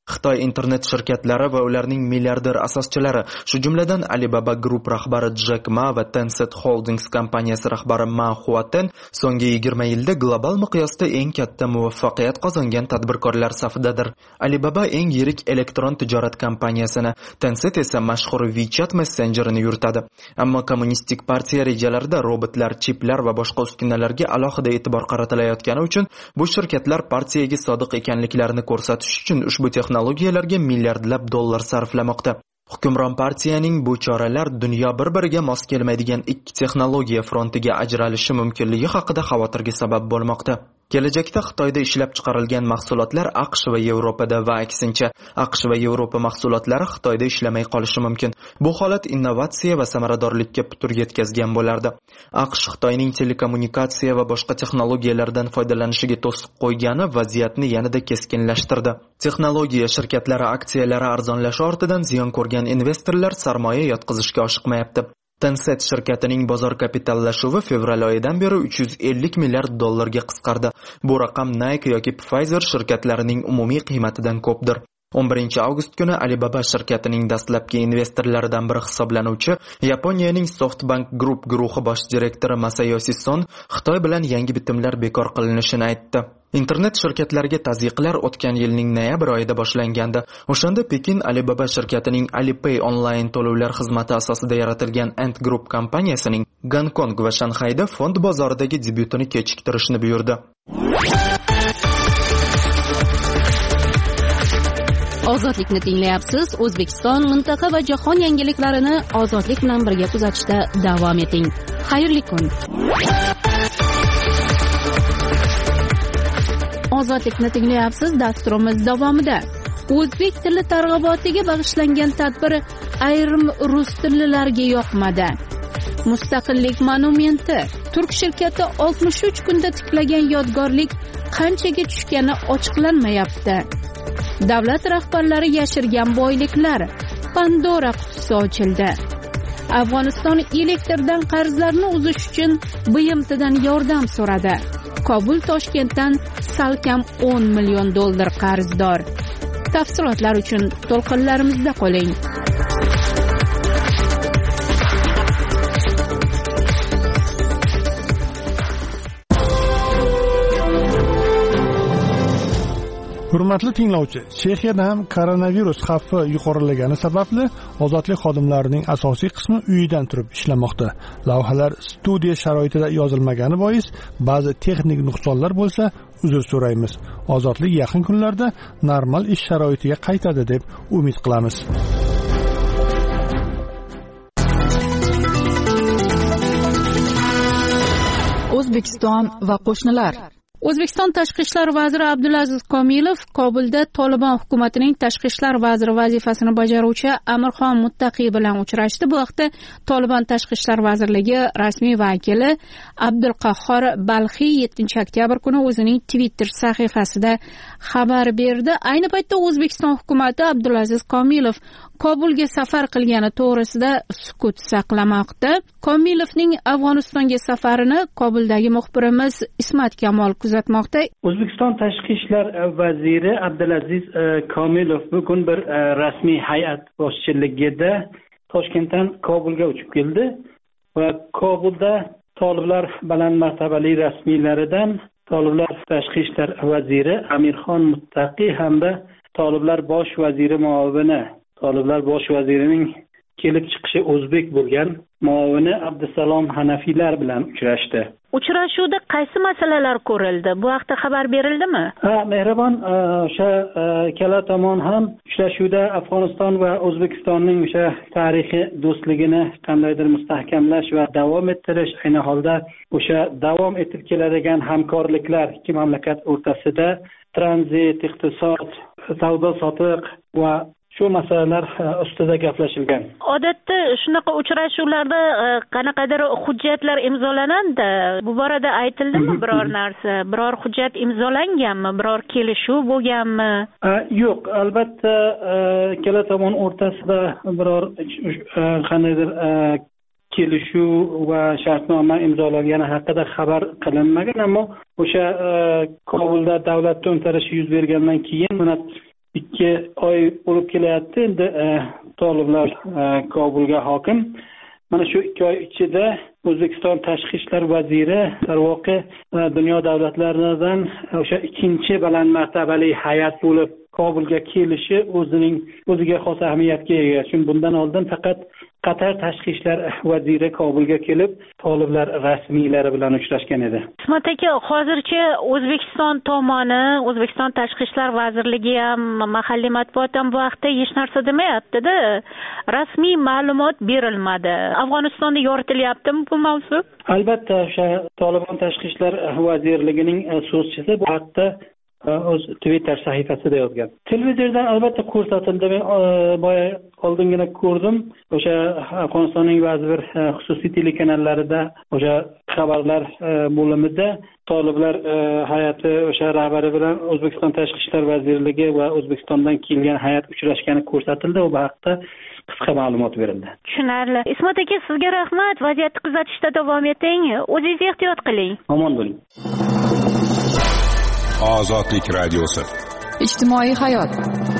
Xitoy internet shirkatlari va ularning milliarder asoschilari, shu jumladan Alibaba Group rahbari Jack Ma va Tencent Holdings kompaniyasi rahbari Ma Huaten so'nggi yigirma yilda global miqyosda eng katta muvaffaqiyat qozongan tadbirkorlar safidadir. Alibaba eng yirik elektron tijorat kompaniyasini, Tencent esa mashhur WeChat messenjerini yuritadi. Ammo kommunistik partiya rejalarida robotlar, chiplar va boshqa uskunalarga alohida e'tibor qaratilayotgani uchun bu shirkatlar partiyaga sodiq ekanliklarini ko'rsatish uchun ushbu texnologiyalarga milliardlab dollar sarflamoqda. Hukmron partiyaning bu choralar dunyo bir-biriga mos kelmaydigan ikki texnologiya frontiga ajralishi mumkinligi haqida xavotirga sabab bo'lmoqda. Kelajakda Xitoyda ishlab chiqarilgan mahsulotlar AQSh va Yevropada va aksincha, AQSh va Yevropa mahsulotlari Xitoyda ishlamay qolishi mumkin. Bu holat innovatsiya va samaradorlikka putur yetkazgan bo'lardi. AQSh Xitoyning telekommunikatsiya va boshqa texnologiyalardan foydalanishiga to'siq qo'ygani vaziyatni yanada keskinlashtirdi. Texnologiya shirkatlari aksiyalari arzonlashi ortidan ziyon ko'rgan investorlar sarmoya yotqizishga oshiqmayapti. Tencent shirkatining bozor kapitallashuvi fevral oyidan beri uch yuz ellik milliard dollarga qisqardi. Bu raqam Nike yoki Pfizer shirkatlarining umumiy qiymatidan ko'pdir. o'n birinchi avgust kuni Alibaba shirkatining dastlabki investorlaridan biri hisoblanuvchi Yaponiyaning SoftBank Group guruhi bosh direktori Masayoshi Son Xitoy bilan yangi bitimlar bekor qilinishini aytdi. Internet shirkatlariga tazyiqlar o'tgan yilning noyabr oyida boshlangandi. O'shanda Pekin Alibaba shirkatining Alipay onlayn to'lovlar xizmati asosida yaratilgan Ant Group kompaniyasining Gonkong va Shanxayda fond bozoridagi debyutini kechiktirishni buyurdi. Ozodlikni tinglayapsiz. O'zbekiston, mintaqa va jahon yangiliklarini ozodlik bilan birga kuzatishda davom eting. Xayrli kun. Ozodlikni tinglayapsiz dasturimiz davomida o'zbek tili targ'ibotiga bag'ishlangan tadbir ayrim rus tillilarga yoqmadi. Mustaqillik monumenti turk shirkati oltmish uch kunda tiklagan yodgorlik qanchaga tushgani ochiqlanmayapti. Davlat rahbarlari yashirgan boyliklar Pandora qutisi ochildi. Afg'oniston elektrdan qarzlarni uzish uchun B M Tdan yordam so'radi. Kobul Toshkentdan salkam o'n million dollar qarzdor. Tafsilotlar uchun to'lqinlarimizda qoling. Hurmatli tinglovchi, Chexiyada ham koronavirus xavfi yuqorilagani sababli ozodlik xodimlarining asosiy qismi uyidan turib ishlamoqda. Lavhalar studiya sharoitida yozilmagani bois ba'zi texnik nuqsonlar bo'lsa, uzr so'raymiz. Ozodlik yaqin kunlarda normal ish sharoitiga qaytadi deb umid qilamiz. O'zbekiston va qo'shnilar. O'zbekiston tashqi ishlar vaziri Abdulaziz Komilov Kobulda Tolibon hukumatining tashqi ishlar vaziri vazifasini bajaruvchi Amirxon Muttaqiy bilan uchrashdi. Bu vaqtda Tolibon tashqi ishlar vazirligi rasmiy vakili Abdulqahhor Balxiy yettinchi oktyabr kuni o'zining Twitter sahifasida xabar berdi. Ayni paytda O'zbekiston hukumati Abdulaziz Komilov Kobulga safar qilgani to'g'risida sukut saqlamoqda. Komilovning Afg'onistonga safarini Kobuldagi muxbirimiz Ismat Kamol kuzatmoqda. O'zbekiston tashqi ishlar vaziri Abdulaziz Komilov bugun bir rasmiy hay'at boshchiligida Toshkentdan Kobulga uchib keldi va Kobulda Toliblar baland martabali rasmiylaridan Toliblar tashqi ishlar vaziri Amirxon Muttaqiy hamda Toliblar bosh vaziri muovini Toliblar bosh vazirining kelib chiqishi o'zbek bo'lgan muovini Abdusalom Hanafiylar bilan uchrashdi. Uchrashuvda qaysi masalalar ko'rildi? Bu haqda xabar berildimi? Ha, mehribon, o'sha ikkala tomon ham uchrashuvda Afg'oniston va O'zbekistonning o'sha tarixiy do'stligini qandaydir mustahkamlash va davom ettirish, ayni holda o'sha davom etib keladigan hamkorliklar ikki mamlakat o'rtasida tranzit, iqtisod, savdo sotiq va shu masalalar ustida gaplashilgan. Odatda shunaqa uchrashuvlarda qanaqadir hujjatlar imzolanadi. Bu borada aytildimi biror narsa? Biror hujjat imzolanganmi? Biror kelishuv bo'lganmi? Yo'q, albatta ikkala tomon o'rtasida biror qandaydir kelishuv va shartnoma imzolangani haqida xabar qilinmagan, ammo o'sha Kobulda davlat to'ntarishi yuz bergandan keyin buni ikki oy bo'lib kelyapti. Endi toliblar Kobulga hokim. Mana shu ikki oy ichida O'zbekiston tashqi ishlar vaziri darvoqe dunyo davlatlaridan o'sha ikkinchi baland martabali hay'at bo'lib Kobulga kelishi o'zining o'ziga xos ahamiyatga ega. Chunki bundan oldin faqat Qatar tashqi ishlar vaziri Kobulga kelib, toliblar rasmiylari bilan uchrashgan edi. Ismat aka, hozircha O'zbekiston tomoni, O'zbekiston tashqi ishlar vazirligi ham, mahalliy matbuot ham bu haqda hech narsa demayapti-da. Rasmiy ma'lumot berilmadi. Afg'onistonda yoritilyaptimi bu mavzu? Albatta, o'sha Tolibon tashqi ishlar vazirligining so'zchisi bu haqda o'z Twitter sahifasida yozgan. Televizordan albatta ko'rsatildi. Men boya oldingina ko'rdim. O'sha Afg'onistonning ba'zi bir xususiy telekanallarida o'sha xabarlar bo'limida toliblar hay'ati o'sha rahbari bilan O'zbekiston tashqi ishlar vazirligi va O'zbekistondan kelgan hay'at uchrashgani ko'rsatildi va bu haqda qisqa ma'lumot berildi. Tushunarli. Ismat aka, sizga rahmat. Vaziyatni kuzatishda davom eting. O'zingiz ehtiyot qiling. Omon bo'ling. Ozodlik radiosi. Ijtimoiy hayot.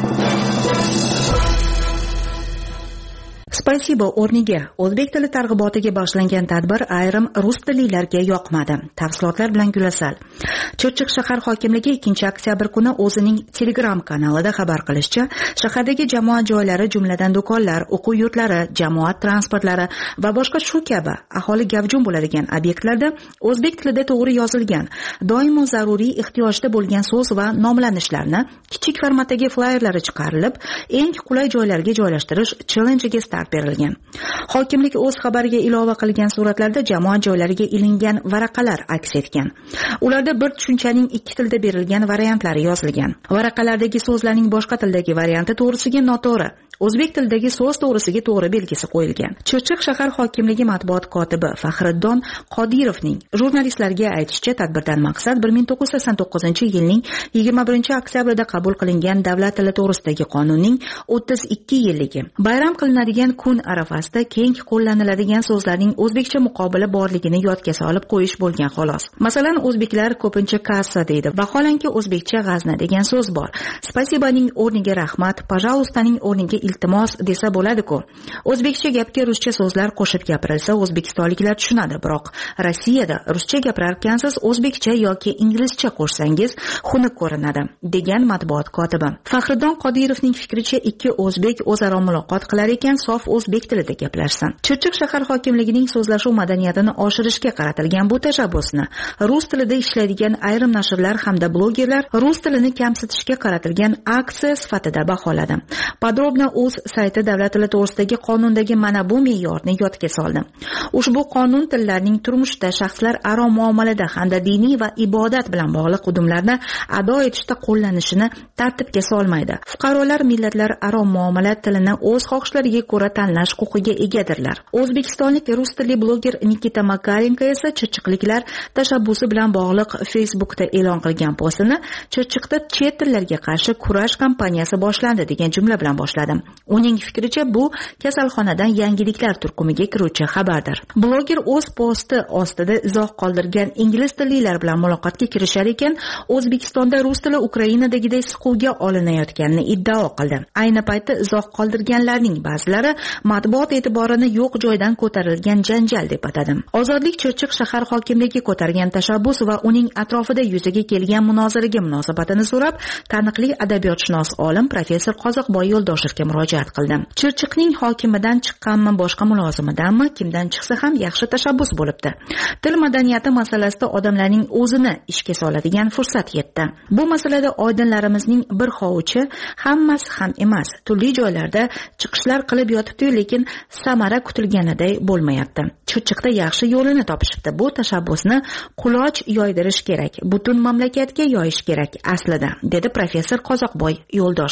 Spasibo o'rniga o'zbek tili targ'ibotiga boshlangan tadbir ayrim rus tillilarga yoqmadi. Tafsilotlar bilan Gulasal. Chirchiq shahar hokimligi ikkinchi oktyabr kuni o'zining Telegram kanalida xabar qilishicha, shahardagi jamoat joylari, jumladan do'konlar, o'quv yurtlari, jamoat transportlari va boshqa shu kabi aholi gavjum bo'ladigan obyektlarda o'zbek tilida to'g'ri yozilgan, doimo zaruriy ehtiyojda bo'lgan so'z va nomlanishlarni kichik formatdagi flayerlari chiqarilib, eng qulay joylarga joylashtirish challenjiga start berilgan. Hokimlik o'z xabariga ilova qilgan suratlarda jamoat joylariga ilingan varaqalar aks etgan. Ularda bir tushunchaning ikki tilda berilgan variantlari yozilgan. Varaqalardagi so'zlarning boshqa tildagi varianti to'g'risiga noto'g'ri, o'zbek tilidagi so'z to'g'risiga to'g'ri belgisi qo'yilgan. Chirchiq shahar hokimligi matbuot kotibi Faxriddon Qodirovning jurnalistlarga aytishicha, tadbirdan maqsad bir ming to'qqiz yuz sakson to'qqizinchi yilning yigirma birinchi oktyabrida qabul qilingan davlat tili to'g'risidagi qonunning o'ttiz ikki yilligi. Bayram qilinadigan kun arafasida keng qo'llaniladigan so'zlarning o'zbekcha muqobili borligini yodga solib qo'yish bo'lgan xolos. Masalan, o'zbeklar ko'pincha kassa deydi. Vaholanki o'zbekcha g'azna degan so'z bor. Spasibaning o'rniga rahmat, pajaustaning o'rniga iltimos desa bo'ladi-ku. O'zbekcha gapga ruscha so'zlar qo'shib gapirilsa, o'zbekistonliklar tushunadi, biroq Rossiyada ruscha gapirarkansiz o'zbekcha yoki inglizcha qo'shsangiz xunuk ko'rinadi, degan matbuot kotibi. Faxriddon Qodirovning fikricha, ikki o'zbek o'zaro muloqot qilar ekan, sof o'zbek tilida gaplashsin. Chirchiq shahar hokimligining so'zlashuv madaniyatini oshirishga qaratilgan bu tashabbusni rus tilida ishlaydigan ayrim nashrlar hamda blogerlar rus tilini kamsitishga qaratilgan aksiya sifatida baholadi. Podrobno o'z sayti davlat tili to'g'risidagi qonundagi mana bu me'yorni yodga soldi. Ushbu qonun tillarning turmushda, shaxslar aro muomalada hamda diniy va ibodat bilan bog'liq hudumlarni ado etishda qo'llanishini tartibga solmaydi. Fuqarolar millatlar aro muomala tilini o'z xohishlariga ko'ra tanlash huquqiga egadirlar. O'zbekistonlik rus tilli bloger Nikita Makarenko esa chirchiqliklar tashabbusi bilan bog'liq Facebookda e'lon qilgan postini Chirchiqda chet tillarga qarshi kurash kampaniyasi boshlandi degan jumla bilan boshladi. Uning fikricha, bu kasalxonadan yangiliklar turkumiga kiruvchi xabardir. Bloger o'z posti ostida izoh qoldirgan ingliz tillilar bilan muloqotga kirishar ekan, O'zbekistonda rus tili Ukrainadagiday siquvga olinayotganini iddao qildi. Ayni paytda izoh qoldirganlarning ba'zilari matbuot e'tiborini yo'q joydan ko'tarilgan janjal deb atadi. Ozodlik Chirchiq shahar hokimligi ko'targan tashabbus va uning atrofida yuzaga kelgan munozaraga munosabatini so'rab, taniqli adabiyotshunos olim professor Qozoqboy Yo'ldoshovga murojaat qildi. Chirchiqning hokimidan chiqqanmi, boshqa mulozimidanmi, kimdan chiqsa ham yaxshi tashabbus bo'libdi. Til madaniyati masalasida odamlarning o'zini ishga soladigan fursat yetdi. Bu masalada oydinlarimizning bir hovuchi, hammasi ham emas, turli joylarda chiqishlar qilib yotibdi, lekin samara kutilganiday bo'lmayapti. Chirchiqda yaxshi yo'lini topishibdi. Bu tashabbusni quloch yoydirish kerak, butun mamlakatga yoyish kerak aslida, dedi professor Qozoqboy Yo'ldoshev.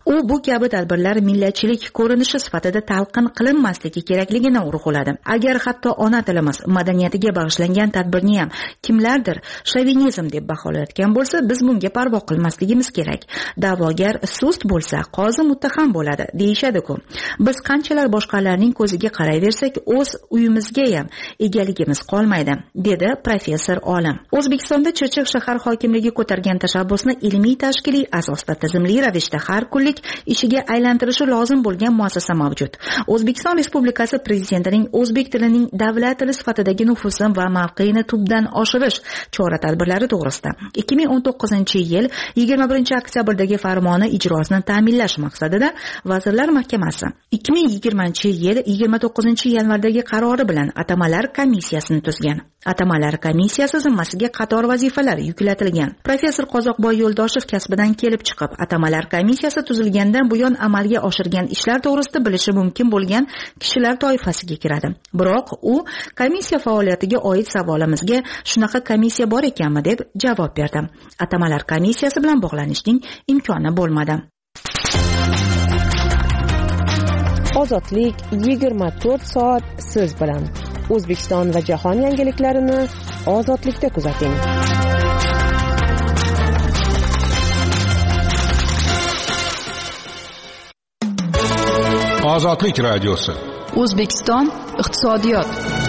u bu kabi tadbirlar millatchilik ko'rinishi sifatida talqin qilinmasligi kerakligini urg'uladi. Agar hatto ona tilimiz madaniyatiga bag'ishlangan tadbirni ham kimlardir shovinizm deb baholayotgan bo'lsa, biz bunga parvo qilmasligimiz kerak. Da'vogar sust bo'lsa, qozi muttaham bo'ladi deyishadi-ku. Biz qanchalar boshqalarning ko'ziga qarayversak, o'z uyimizga ham egaligimiz qolmaydi, dedi professor olim. O'zbekistonda Chirchiq shahar hokimligi ko'targan tashabbusni ilmiy tashkiliy asosda tizimli ravishda har kunlik ishiga aylantirishi lozim bo'lgan muassasa mavjud. O'zbekiston Respublikasi Prezidentining o'zbek tilining davlat tili sifatidagi nufuzi va mavqeini tubdan oshirish chora-tadbirlari to'g'risida ikki ming o'n to'qqizinchi yil yigirma birinchi oktyabrdagi farmoni ijrosini ta'minlash maqsadida Vazirlar Mahkamasi ikki ming yigirmanchi yil yigirma to'qqizinchi yanvardagi qarori bilan atamalar komissiyasini tuzgan. Atamalar komissiyasi zimmasiga qator vazifalar yuklatilgan. Professor Qozoqboy Yo'ldoshev kasbidan kelib chiqib, atamalar komissiyasi tuzilgandan buyon amalga oshirgan ishlar to'g'risida bilishi mumkin bo'lgan kishilar toifasiga kiradi. Biroq u komissiya faoliyatiga oid savolimizga shunaqa komissiya bor ekanmi deb javob berdi. Atamalar komissiyasi bilan bog'lanishning imkoni bo'lmadi. Ozodlik yigirma to'rt soat siz bilan. O'zbekiston va jahon yangiliklarini ozodlikda kuzating. Ozodlik radiosi. O'zbekiston iqtisodiyot.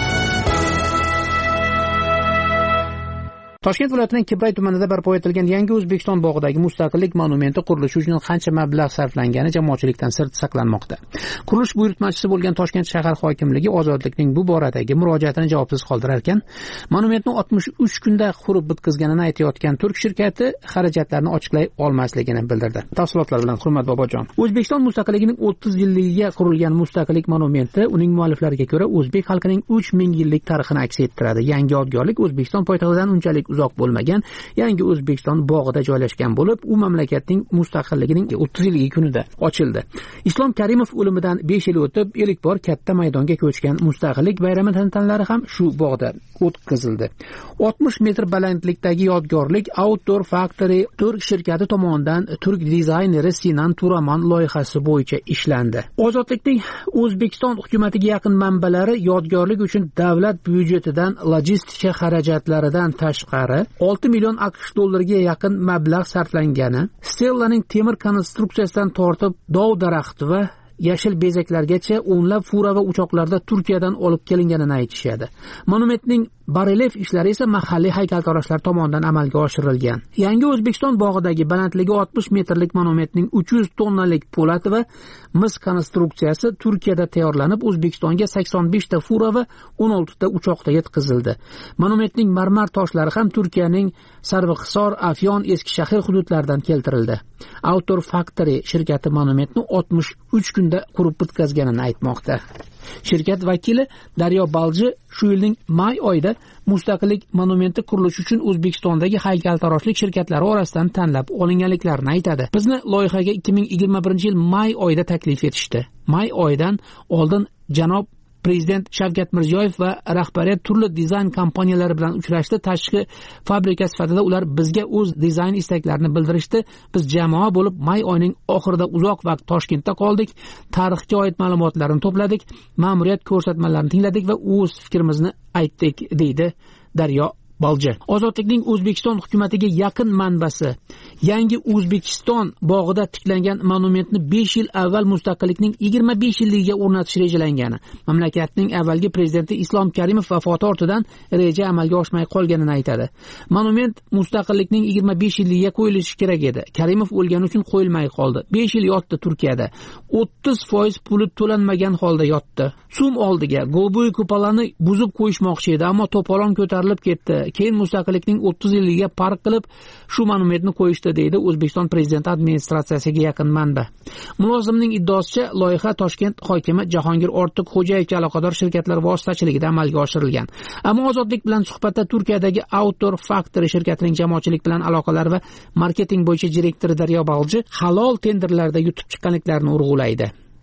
Toshkent viloyatining Kibray tumanida barpo etilgan yangi O'zbekiston bog'idagi mustaqillik monumenti qurilishi uchun qancha mablag' sarflangani jamoatchilikdan sir saqlanmoqda. Qurilish buyurtmachisi bo'lgan Toshkent shahar hokimligi ozodlikning bu boradagi murojaatini javobsiz qoldirar ekan, monumentni oltmish uch kunda qurib bitkazganini aytayotgan turk shirkati xarajatlarni ochiqlay olmasligini bildirdi. Tafsilotlar bilan Hurmat Bobojon. O'zbekiston mustaqilligining o'ttiz yilligiga qurilgan mustaqillik monumenti uning mualliflariga ko'ra o'zbek xalqining uch ming yillik tarixini aks ettiradi. Yangi yodgorlik O'zbekiston poytaxtidan unchalik uzoq bo'lmagan yangi O'zbekiston bog'ida joylashgan bo'lib, u mamlakatning mustaqilligining o'ttiz yillik kunida ochildi. Islom Karimov o'limidan besh yil o'tib, ilk bor katta maydonga ko'chgan mustaqillik bayrami tantanalari ham shu bog'da o'tkazildi. oltmish metr balandlikdagi yodgorlik Outdoor Factory turk shirkati tomonidan turk dizayneri Sinan Turaman loyihasi bo'yicha ishlandi. Ozodlikning O'zbekiston hukumatiga yaqin manbalari yodgorlik uchun davlat byudjetidan logistika xarajatlaridan tashqari olti million AQSh dollariga yaqin mablag' sarflangani, Stellaning temir konstruksiyasidan tortib dov daraxti va yashil bezaklargacha o'nlab fura va uchoqlarda Turkiyadan olib kelinganini aytishadi. Monumentning barelef ishlari esa mahalliy haykaltaroshlar tomonidan amalga oshirilgan. Yangi O'zbekiston bog'idagi balandligi oltmish metrlik monumentning uch yuz tonnalik po'lat va mis konstruksiyasi Turkiyada tayyorlanib, O'zbekistonga sakson besh ta fura va o'n olti ta uchoqda yetkazildi. Monumentning marmar toshlari ham Turkiyaning Sarvaqhisor, Afyon, Eskishahar hududlaridan keltirildi. Outdoor Factory shirkati monumentni oltmish uch kunda qurib bitkazganini aytmoqda. Shirkat vakili Daryo Balji shu yilning may oyida mustaqillik monumenti qurilishi uchun O'zbekistondagi haykaltaroshlik shirkatlari orasidan tanlab olinganliklarini aytadi. Bizni loyihaga ikki ming yigirma birinchi yil may oyida taklif etishdi. May oyidan oldin janob Prezident Shavkat Mirziyoyev va rahbariyat turli dizayn kompaniyalari bilan uchrashdi. Tashqi fabrika sifatida ular bizga o'z dizayn istaklarini bildirishdi. Biz jamoa bo'lib may oyining oxirida uzoq vaqt Toshkentda qoldik. Tarixga oid ma'lumotlarni to'pladik, ma'muriyat ko'rsatmalarini tingladik va o'z fikrimizni aytdik, deydi Daryo Balji. Ozodlikning O'zbekiston hukumatiga yaqin manbasi yangi O'zbekiston bog'ida tiklangan monumentni besh yil avval mustaqillikning yigirma besh yilligiga o'rnatish rejalangani, mamlakatning avvalgi prezidenti Islom Karimov vafoti ortidan reja amalga oshmay qolganini aytadi. Monument mustaqillikning yigirma besh yilligiga qo'yilishi kerak edi. Karimov o'lgani uchun qo'yilmay qoldi. besh yil yotdi Turkiyada. o'ttiz foiz puli to'lanmagan holda yotdi. Sum oldiga Golbo'y kupolani buzib qo'yishmoqchi edi, ammo to'polon ko'tarilib ketdi. Keyin mustaqillikning o'ttiz yilligiga park qilib shu monumentni qo'yishdi, deydi O'zbekiston prezidenti administratsiyasiga yaqin manba. Mulozimning iddaosicha loyiha Toshkent hokimi Jahongir Ortiqxo'jayevga aloqador shirkatlar vositachiligida amalga oshirilgan. Ammo Ozodlik bilan suhbatda Turkiyadagi Outdoor Factory shirkatining jamoatchilik bilan aloqalar va marketing bo'yicha direktori Daryo Balji halol tenderlarda yutib chiqqanliklarini urg'ulaydi.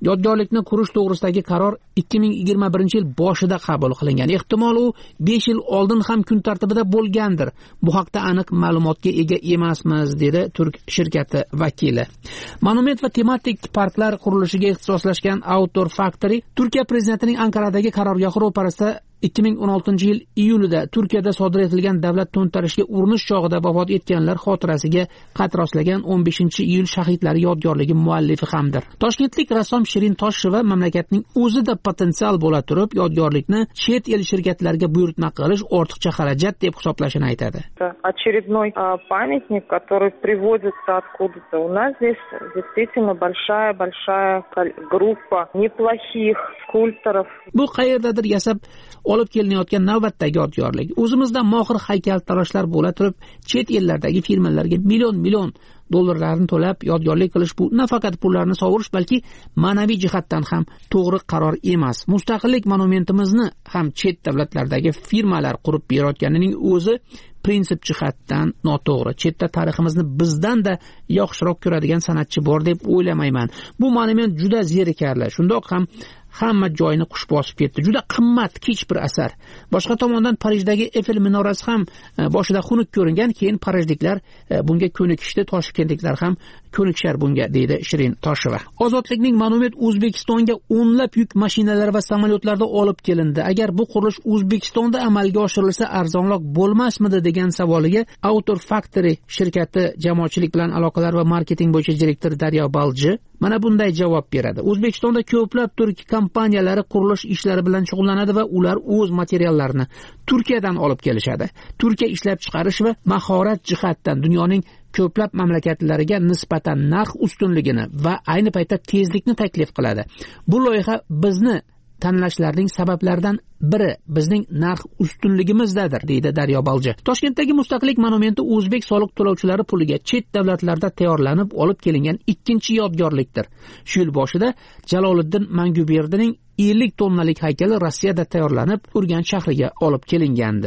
Yodgorlikni qurish to'g'risidagi qaror ikki ming yigirma birinchi yil boshida qabul qilingan. Ehtimol u besh yil oldin ham kun tartibida bo'lgandir. Bu haqda aniq ma'lumotga ega emasmiz, dedi turk shirkati vakili. Monument va tematik parklar qurilishiga ixtisoslashgan Outdoor Factory Turkiya prezidentining Ankaradagi qarorgohi ro'parasida ikki ming o'n oltinchi yil iyulida Turkiyada sodir etilgan davlat to'ntarishiga urinish chog'ida vafot etganlar xotirasiga qad rostlagan o'n beshinchi iyul shahidlari yodgorligi muallifi hamdir. Toshkentlik rassom Shirin Tosheva mamlakatning o'zida potensial bo'la turib, yodgorlikni chet el shirkatlariga buyurtma qilish ortiqcha xarajat deb hisoblashini aytadi. Очередной памятник, который привозится откуда-то. У нас здесь действительно большая-большая группа неплохих скульпторов. Bu qayerdadir yasab olib kelinayotgan navbatdagi yodgorlik. O'zimizda mohir haykaltaroshlar bo'la turib, chet ellardagi firmalarga million-million dollarlarni to'lab yodgorlik qilish bu nafaqat pullarni sovurish, balki ma'naviy jihatdan ham to'g'ri qaror emas. Mustaqillik monumentimizni ham chet davlatlardagi firmalar qurib berayotganining o'zi prinsip jihatdan noto'g'ri. Chetda tariximizni bizdan da yaxshiroq ko'radigan san'atchi bor deb o'ylamayman. Bu monument juda zerikarli. Shundoq ham hamma joyini qush bosib ketdi. Juda qimmat, kech bir asar. Boshqa tomondan Parijdagi Eiffel minorasi ham boshida xunuk ko'ringan, keyin parijliklar bunga ko'nikishdi, toshkentliklar ham ko'nikishar bunga, deydi Shirin Tosheva. Ozodlikning monument O'zbekistonga o'nlab yuk mashinalari va samolyotlarda olib kelindi. Agar bu qurilish O'zbekistonda amalga oshirilsa arzonroq bo'lmasmidi degan savoliga Outdoor Factory shirkati jamoatchilik bilan aloqalar va marketing bo'yicha direktori Daryo Balji mana bunday javob beradi. O'zbekistonda ko'plab turk kompaniyalari qurilish ishlari bilan shug'ullanadi va ular o'z materiallarini Turkiyadan olib kelishadi. Turkiya ishlab chiqarish va mahorat jihatdan dunyoning ko'plab mamlakatlariga nisbatan narx ustunligini va ayni paytda tezlikni taklif qiladi. Bu loyiha bizni tanlashlarning sabablaridan biri bizning narx ustunligimizdadir, deydi Daryo Balji. Toshkentdagi Mustaqillik monumenti o'zbek soliq to'lovchilari puliga chet davlatlarda tayyorlanib olib kelingan ikkinchi yodgorlikdir. Shu yil boshida Jaloliddin Manguberdining ellik tonnalik haykali Rossiyada tayyorlanib, Urganch shahriga olib kelingandi.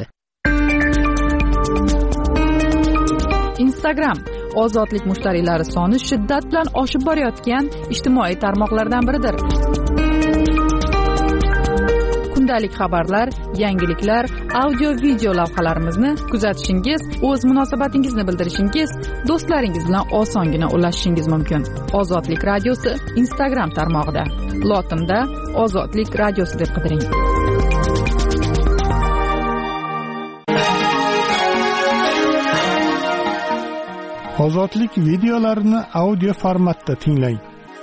Instagram ozodlik mushtariylari soni shiddat bilan oshib borayotgan ijtimoiy tarmoqlardan biridir. Kundalik xabarlar, yangiliklar, audio-video lavhalarimizni kuzatishingiz, o'z munosabatingizni bildirishingiz, do'stlaringiz bilan osongina ulashishingiz mumkin. Ozodlik radiosi Instagram tarmog'ida. Lotinda Ozodlik radiosi deb qidiring. Ozodlik videolarini audio formatda tinglang.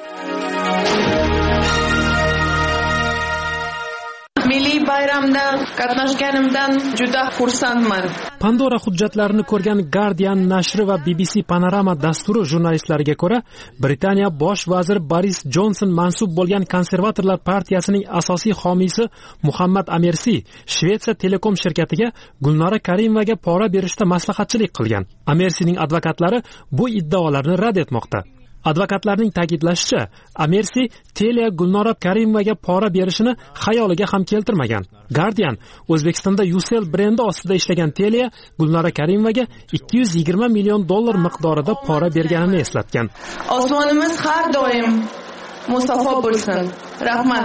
Milliy bayramda qatnashganimdan juda xursandman. Pandora hujjatlarini ko'rgan Guardian nashri va B B C Panorama dasturi jurnalistlariga ko'ra, Britaniya bosh vaziri Boris Johnson mansub bo'lgan konservatorlar partiyasining asosiy homiysi Muhammad Amersi Shvetsiya Telekom shirkatiga Gulnora Karimovaga pora berishda maslahatchilik qilgan. Amersining advokatlari bu iddaolarni rad etmoqda. Advokatlarning ta'kidlashicha, Amersi Telia Gulnora Karimovaga pora berishini xayoliga ham keltirmagan. Guardian O'zbekistonda Ucell brendi ostida ishlagan Telia Gulnora Karimovaga ikki yuz yigirma million dollar miqdorida pora berganini eslatgan. Osmonimiz har doim musaffo bo'lsin. Rahmat.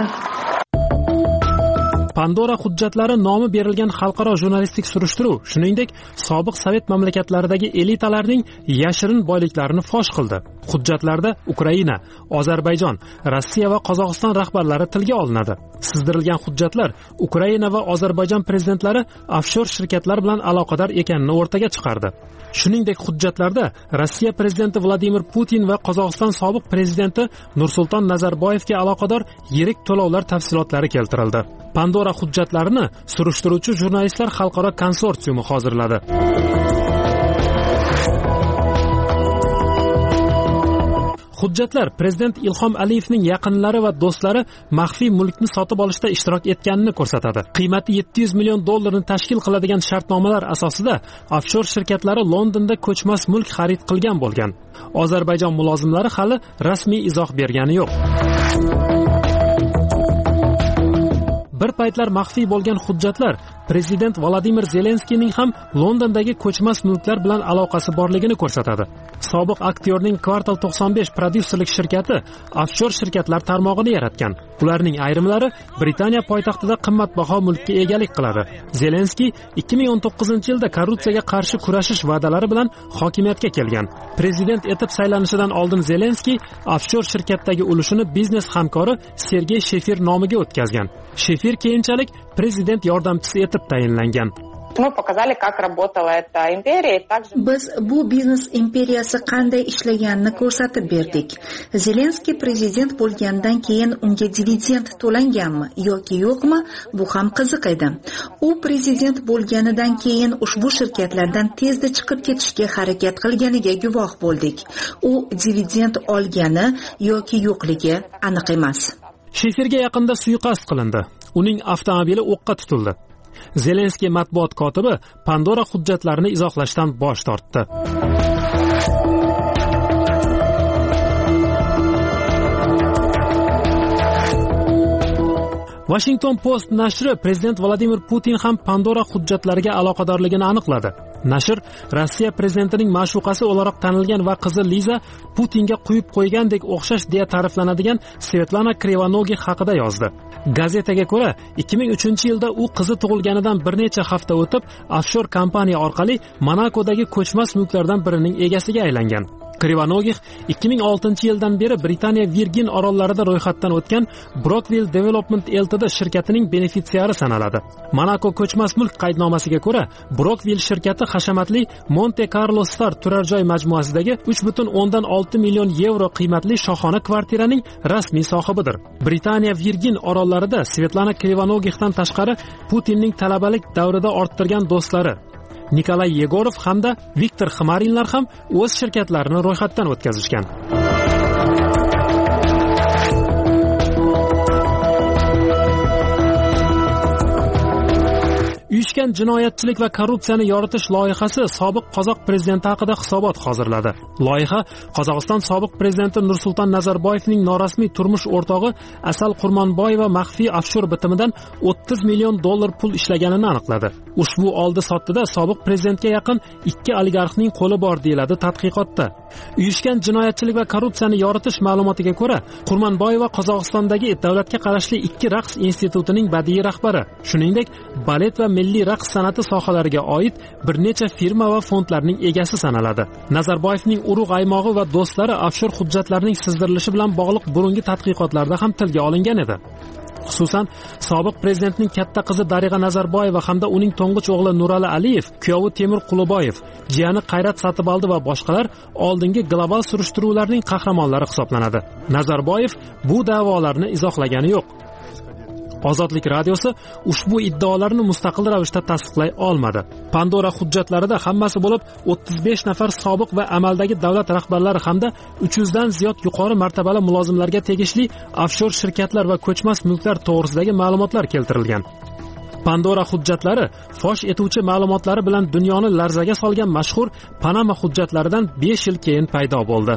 Pandora hujjatlari nomi berilgan xalqaro jurnalistik surishtiruv, shuningdek, sobiq Sovet mamlakatlaridagi elitalarning yashirin boyliklarini fosh qildi. Hujjatlarda Ukraina, Ozarbayjon, Rossiya va Qozog'iston rahbarlari tilga olinadi. Sizdirilgan hujjatlar Ukraina va Ozarbayjon prezidentlari offshor shirkatlar bilan aloqador ekanini o'rtaga chiqardi. Shuningdek, hujjatlarda Rossiya prezidenti Vladimir Putin va Qozog'iston sobiq prezidenti Nursulton Nazarboyevga aloqador yirik to'lovlar tafsilotlari keltirildi. Pandora hujjatlarini surishtiruvchi jurnalistlar xalqaro konsorsiumi hozirladi. Hujjatlar prezident Ilhom Aliyevning yaqinlari va do'stlari maxfiy mulkni sotib olishda ishtirok etganini ko'rsatadi. Qiymati yetti yuz million dollarni tashkil qiladigan shartnomalar asosida offshor shirkatlari Londonda ko'chmas mulk xarid qilgan bo'lgan. Ozarbayjon mulozimlari hali rasmiy izoh bergani yo'q. Bir paytlar maxfiy bo'lgan hujjatlar prezident Vladimir Zelenskiyning ham Londondagi ko'chmas mulklar bilan aloqasi borligini ko'rsatadi. Sobiq aktyorning Kvartal to'qson besh prodyuserlik shirkati offshor shirkatlar tarmog'ini yaratgan. Ularning ayrimlari Britaniya poytaxtida qimmatbaho mulkka egalik qiladi. Zelenskiy ikki ming o'n to'qqizinchi yilda korrupsiyaga qarshi kurashish va'dalari bilan hokimiyatga kelgan. Prezident etib saylanishidan oldin Zelenskiy offshor shirkatdagi ulushini biznes hamkori Sergey Shefir nomiga o'tkazgan. Shefir keyinchalik prezident yordamchisi etib tayinlangan. Biz bu biznes imperiyasi qanday ishlaganini ko'rsatib berdik. Zelenskiy prezident bo'lgandan keyin unga dividend to'langanmi yoki yo'qmi, bu ham qiziq edi. U prezident bo'lganidan keyin ushbu shirkatlardan tezda chiqib ketishga harakat qilganiga guvoh bo'ldik. U dividend olgani yoki yo'qligi aniq emas. Shefirga yaqinda suiqasd qilindi. Uning avtomobili o'qqa tutildi. Zelenskiy matbuot kotibi Pandora hujjatlarini izohlashdan bosh tortdi. Washington Post nashri prezident Vladimir Putin ham Pandora hujjatlariga aloqadorligini aniqladi. Nashr Rossiya prezidentining ma'shuqasi o'laroq tanilgan va qizi Liza Putinga quyib qo'ygandek o'xshash deya ta'riflanadigan Svetlana Krivanogi haqida yozdi. Gazetaga ko'ra, ikki ming uchinchi yilda u qizi tug'ilganidan bir necha hafta o'tib, offshor kompaniya orqali Monakodagi ko'chmas mulklardan birining egasiga aylangan. Krivanogih ikki ming oltinchi yildan beri Britaniya Virgin orollarida ro'yxatdan o'tgan Brookville Development Ltd shirkatining benefitsiari sanaladi. Monaco ko'chmas mulk qaydnomasiga ko'ra, Brookville shirkati hashamatli Monte Carlo Star turar joy majmuasidagi uch butun o'ndan olti million yevro qiymatli shohona kvartiraning rasmiy sohibidir. Britaniya Virgin orollarida Svetlana Krivanogihdan tashqari Putinning talabalik davrida orttirgan do'stlari Nikolay Yegorov hamda Viktor Xmarinlar ham o'z shirkatlarini ro'yxatdan o'tkazishgan. Uyushgan jinoyatchilik va korrupsiyani yoritish loyihasi sobiq qozoq prezidenti haqida hisobot hozirladi. Loyiha Qozog'iston sobiq prezidenti Nursulton Nazarboyevning norasmiy turmush o'rtog'i Asal Qurmonboyeva maxfiy offshor bitimidan o'ttiz million dollar pul ishlaganini aniqladi. Ushbu oldi-sotdida sobiq prezidentga yaqin ikki oligarxning qo'li bor deyiladi tadqiqotda. Uyushgan jinoyatchilik va korrupsiyani yoritish ma'lumotiga ko'ra, Qurmonboyeva Qozog'istondagi davlatga qarashli ikki raqs institutining badiiy rahbari, shuningdek, balet va milliy raqs san'ati sohalariga oid bir necha firma va fondlarning egasi sanaladi. Nazarboyevning urug' aymog'i va do'stlari offshor hujjatlarning sizdirilishi bilan bog'liq burungi tadqiqotlarda ham tilga olingan edi. Xususan, sobiq prezidentning katta qizi Dariga Nazarboyeva hamda uning to'ng'ich o'g'li Nurali Aliyev, kuyovi Temur Quliboyev, jiyani Qayrat Satibaldi va boshqalar oldingi global surishtiruvlarning qahramonlari hisoblanadi. Nazarboyev bu da'volarni izohlagani yo'q. Ozodlik radiosi ushbu iddaolarni mustaqil ravishda tasdiqlay olmadi. Pandora hujjatlarida hammasi bo'lib o'ttiz besh nafar sobiq va amaldagi davlat rahbarlari hamda uch yuz dan ziyod yuqori martabali mulozimlarga tegishli offshor shirkatlar va ko'chmas mulklar to'g'risidagi ma'lumotlar keltirilgan. Pandora hujjatlari fosh etuvchi ma'lumotlari bilan dunyoni larzaga solgan mashhur Panama hujjatlaridan besh yil keyin paydo bo'ldi.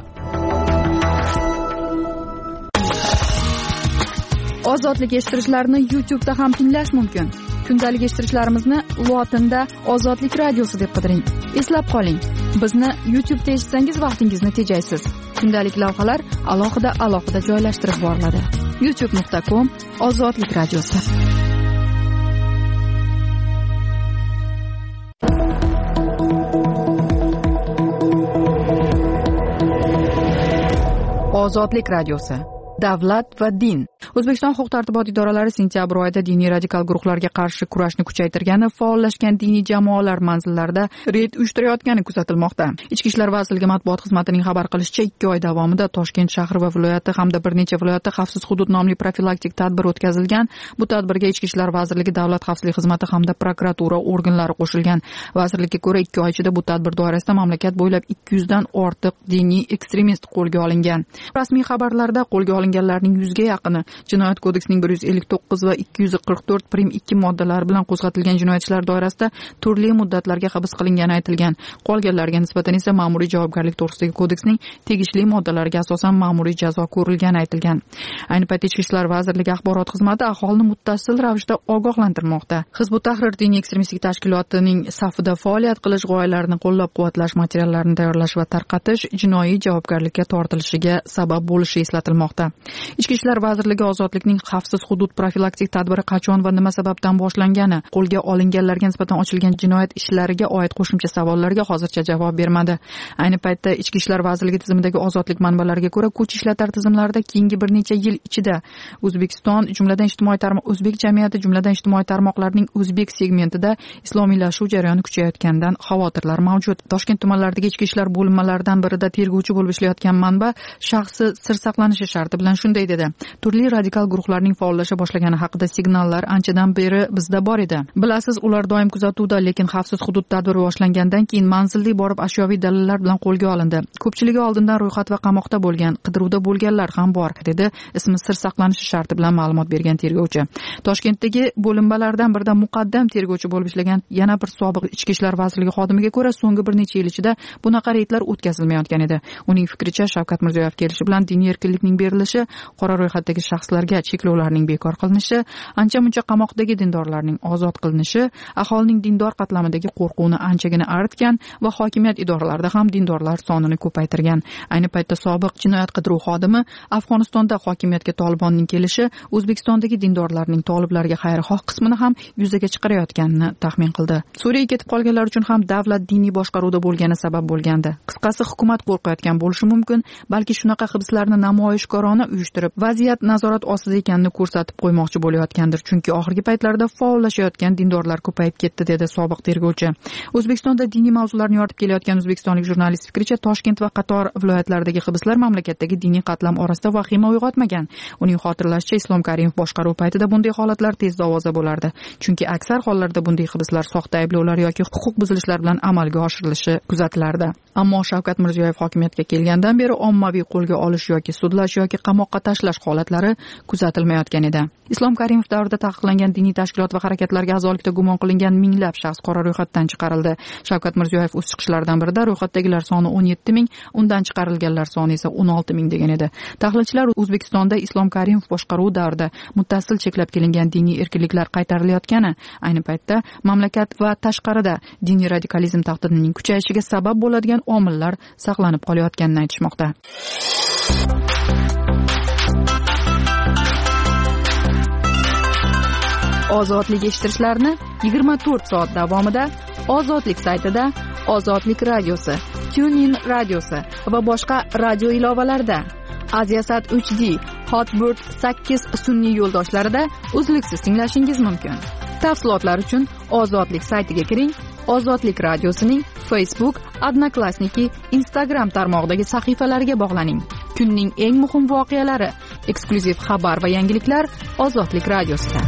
Ozodlik eshittirishlarni YouTube da ham tinglash mumkin. Kundalik eshittirishlarimizni lotinda Ozodlik radiosi deb qidiring. Eslab qoling, bizni YouTube da eshitsangiz vaqtingizni tejaysiz. Kundalik lavhalar alohida alohida joylashtirib boriladi. youtube nuqta com Ozodlik radiosi. Ozodlik radiosi. Davlat va din. O'zbekiston huquq-tartibot idoralari sentyabr oyida diniy radikal guruhlarga qarshi kurashni kuchaytirgani, faollashgan diniy jamoalar manzillarida reyd uyushtirayotgani kuzatilmoqda. Ichki ishlar vazirligi matbuot xizmatining xabar qilishicha, ikki oy davomida Toshkent shahri va viloyati hamda bir necha viloyatda xavfsiz hudud nomli profilaktik tadbir o'tkazilgan. Bu tadbirga Ichki ishlar vazirligi, davlat xavfsizlik xizmati hamda prokuratura organlari qo'shilgan. Vazirlikka ko'ra, ikki oy ichida bu tadbir doirasida mamlakat bo'ylab ikki yuz dan ortiq diniy ekstremist qo'lga olingan. Rasmiy xabarlarda qo'lga olinganlarning yuzga yaqini Jinoyat kodeksining bir yuz ellik to'qqiz va ikki yuz qirq to'rt prim ikki moddalari bilan qo'zg'atilgan jinoyat ishlari doirasida turli muddatlarga hibs qilingani aytilgan. Qolganlarga nisbatan esa ma'muriy javobgarlik to'g'risidagi kodeksning tegishli moddalariga asosan ma'muriy jazo ko'rilgani aytilgan. Ayni paytda Ichki ishlar vazirligi axborot xizmati aholini muttasil ravishda ogohlantirmoqda. Hizb ut-Tahrir diniy ekstremistik tashkilotining safida faoliyat qilish, g'oyalarini qo'llab-quvvatlash materiallarini tayyorlash va tarqatish jinoiy javobgarlikka tortilishiga sabab bo'lishi eslatilmoqda. Ichki ishlar vazirligi ozodlikning xavfsiz hudud profilaktik tadbiri qachon va nima sababdan boshlangani, qo'lga olinganlarga nisbatan ochilgan jinoyat ishlariga oid qo'shimcha savollarga hozircha javob bermadi. Ayni paytda Ichki ishlar vazirligi tizimidagi ozodlik manbalariga ko'ra, kuch ishlatar tizimlarida keyingi bir necha yil ichida O'zbekiston jumladan ijtimoiy tarmoq o'zbek jamiyati jumladan ijtimoiy tarmoqlarning o'zbek segmentida islomiylashuv jarayoni kuchayotganidan xavotirlar mavjud. Toshkent tumanlaridagi ichki ishlar bo'linmalaridan birida tergovchi bo'lib ishlayotgan manba shaxsi sir saqlanishi sharti bilan shunday dedi: turli radikal guruhlarning faollasha boshlagani haqida signallar anchadan beri bizda bor edi. Bilasiz, ular doim kuzatuvda, lekin xavfsiz hudud tadbiri boshlangandan keyin manzilli borib ashyoviy dalillar bilan qo'lga olindi. Ko'pchiligi oldindan ro'yxat va qamoqda bo'lgan, qidiruvda bo'lganlar ham bor, dedi ismi sir saqlanishi sharti bilan ma'lumot bergan tergovchi. Toshkentdagi bo'linmalardan birida muqaddam tergovchi bo'lib ishlagan yana bir sobiq Ichki ishlar vazirligi xodimiga ko'ra, so'nggi bir necha yil ichida bunaqa reydlar o'tkazilmayotgan edi. Uning fikricha, Shavkat Mirziyoyev kelishi bilan diniy erkinlikning berilishi, qora ro'yxatdagi shaxslarga cheklovlarning bekor qilinishi, ancha-muncha qamoqdagi dindorlarning ozod qilinishi aholining dindor qatlamidagi qo'rquvni anchagina aritgan va hokimiyat idoralarida ham dindorlar sonini ko'paytirgan. Ayni paytda sobiq jinoyat qidiruv xodimi Afg'onistonda hokimiyatga Tolibonning kelishi O'zbekistondagi dindorlarning toliblarga xayrixoh qismini ham yuzaga chiqarayotganini taxmin qildi. Suriyaga ketib qolganlar uchun ham davlat diniy boshqaruvda bo'lgani sabab bo'lgandi. Qisqasi, hukumat qo'rqayotgan bo'lishi mumkin, balki shunaqa hibslarni namoyishkorona uyushtirib, vaziyat nazorat ostida ekanini ko'rsatib qo'ymoqchi bo'layotgandir, chunki oxirgi paytlarda faollashayotgan dindorlar ko'payib ketdi, dedi sobiq tergovchi. O'zbekistonda diniy mavzularni yoritib kelayotgan o'zbekistonlik jurnalist fikricha, Toshkent va qator viloyatlardagi hibslar mamlakatdagi diniy qatlam orasida vahima uyg'otmagan. Uning xotirlashicha, Islom Karimov boshqaruv paytida bunday holatlar tezda ovoza bo'lardi, chunki aksar hollarda bunday hibslar soxta ayblovlar yoki huquq buzilishlar bilan amalga oshirilishi kuzatilardi. Ammo Shavkat Mirziyoyev hokimiyatga kelgandan beri ommaviy qo'lga olish yoki sudlash yoki qamoqqa tashlash holatlari kuzatilmayotgan edi. Islom Karimov davrida taqiqlangan diniy tashkilot va harakatlarga a'zolikda gumon qilingan minglab shaxs qora ro'yxatdan chiqarildi. Shavkat Mirziyoyev o'z chiqishlaridan birida ro'yxatdagilar soni o'n yetti ming, undan chiqarilganlar soni esa o'n olti ming degan edi. Tahlilchilar O'zbekistonda Islom Karimov boshqaruvi davrida muttasil cheklab kelingan diniy erkinliklar qaytarilayotgani, ayni paytda mamlakat va tashqarida diniy radikalizm tahdidining kuchayishiga sabab bo'ladigan omillar saqlanib qolayotganini aytishmoqda. Ozodlik eshittirishlarni yigirma to'rt soat davomida Ozodlik saytida, Ozodlik radiosi, TuneIn radiosi va boshqa radio ilovalarida, Aziasat uch D, Hotbird sakkiz sun'iy yo'ldoshlarida uzluksiz tinglashingiz mumkin. Tafsilotlar uchun Ozodlik saytiga kiring. Ozodlik radiosining Facebook, Odnoklassniki, Instagram tarmog'idagi sahifalariga bog'laning. Kunning eng muhim voqealari, eksklyuziv xabar va yangiliklar Ozodlik radiosida.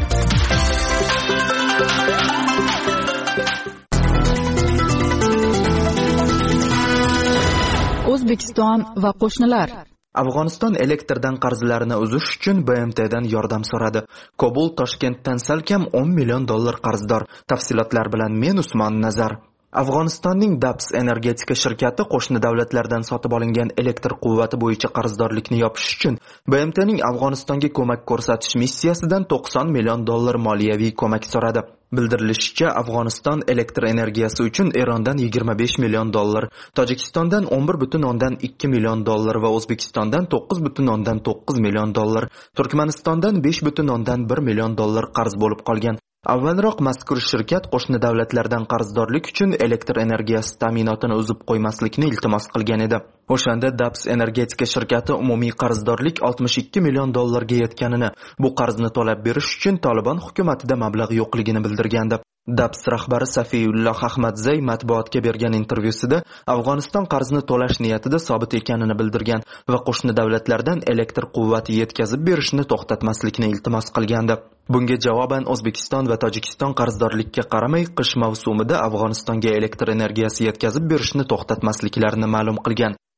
O'zbekiston va qo'shnilar. Afg'oniston elektrdan qarzlarini uzish uchun B M T'dan yordam so'radi. Kobul Toshkentdan salkam o'n million dollar qarzdor. Tafsilotlar bilan men Usmon Nazar. Afg'onistonning Dabs energetika shirkati qo'shni davlatlardan sotib olingan elektr quvvati bo'yicha qarzdorlikni yopish uchun B M T'ning Afg'onistonga ko'mak ko'rsatish missiyasidan to'qson million dollar moliyaviy ko'mak so'radi. Bildirilishicha, Afg'oniston elektr energiyasi uchun Erondan yigirma besh million dollar, Tojikistondan o'n bir butun o'ndan ikki million dollar va O'zbekistondan to'qqiz butun o'ndan to'qqiz million dollar, Turkmanistondan besh butun o'ndan bir million dollar qarz bo'lib qolgan. Avvalroq mazkur shirkat qo'shni davlatlardan qarzdorlik uchun elektr energiyasi ta'minotini uzib qo'ymaslikni iltimos qilgan edi. O'shanda Dabs energetika shirkati umumiy qarzdorlik oltmish ikki million dollarga yetganini, bu qarzni to'lab berish uchun Tolibon hukumatida mablag' yo'qligini bildirgandi. Dabs rahbari Safiyulloh Ahmadzay matbuotga bergan intervyusida Afg'oniston qarzni to'lash niyatida sobit ekanini bildirgan va qo'shni davlatlardan elektr quvvati yetkazib berishni to'xtatmaslikni iltimos qilgandi. Bunga javoban O'zbekiston va Tojikiston qarzdorlikka qaramay qish mavsumida Afg'onistonga elektr energiyasi yetkazib berishni to'xtatmasliklarini ma'lum qilgan.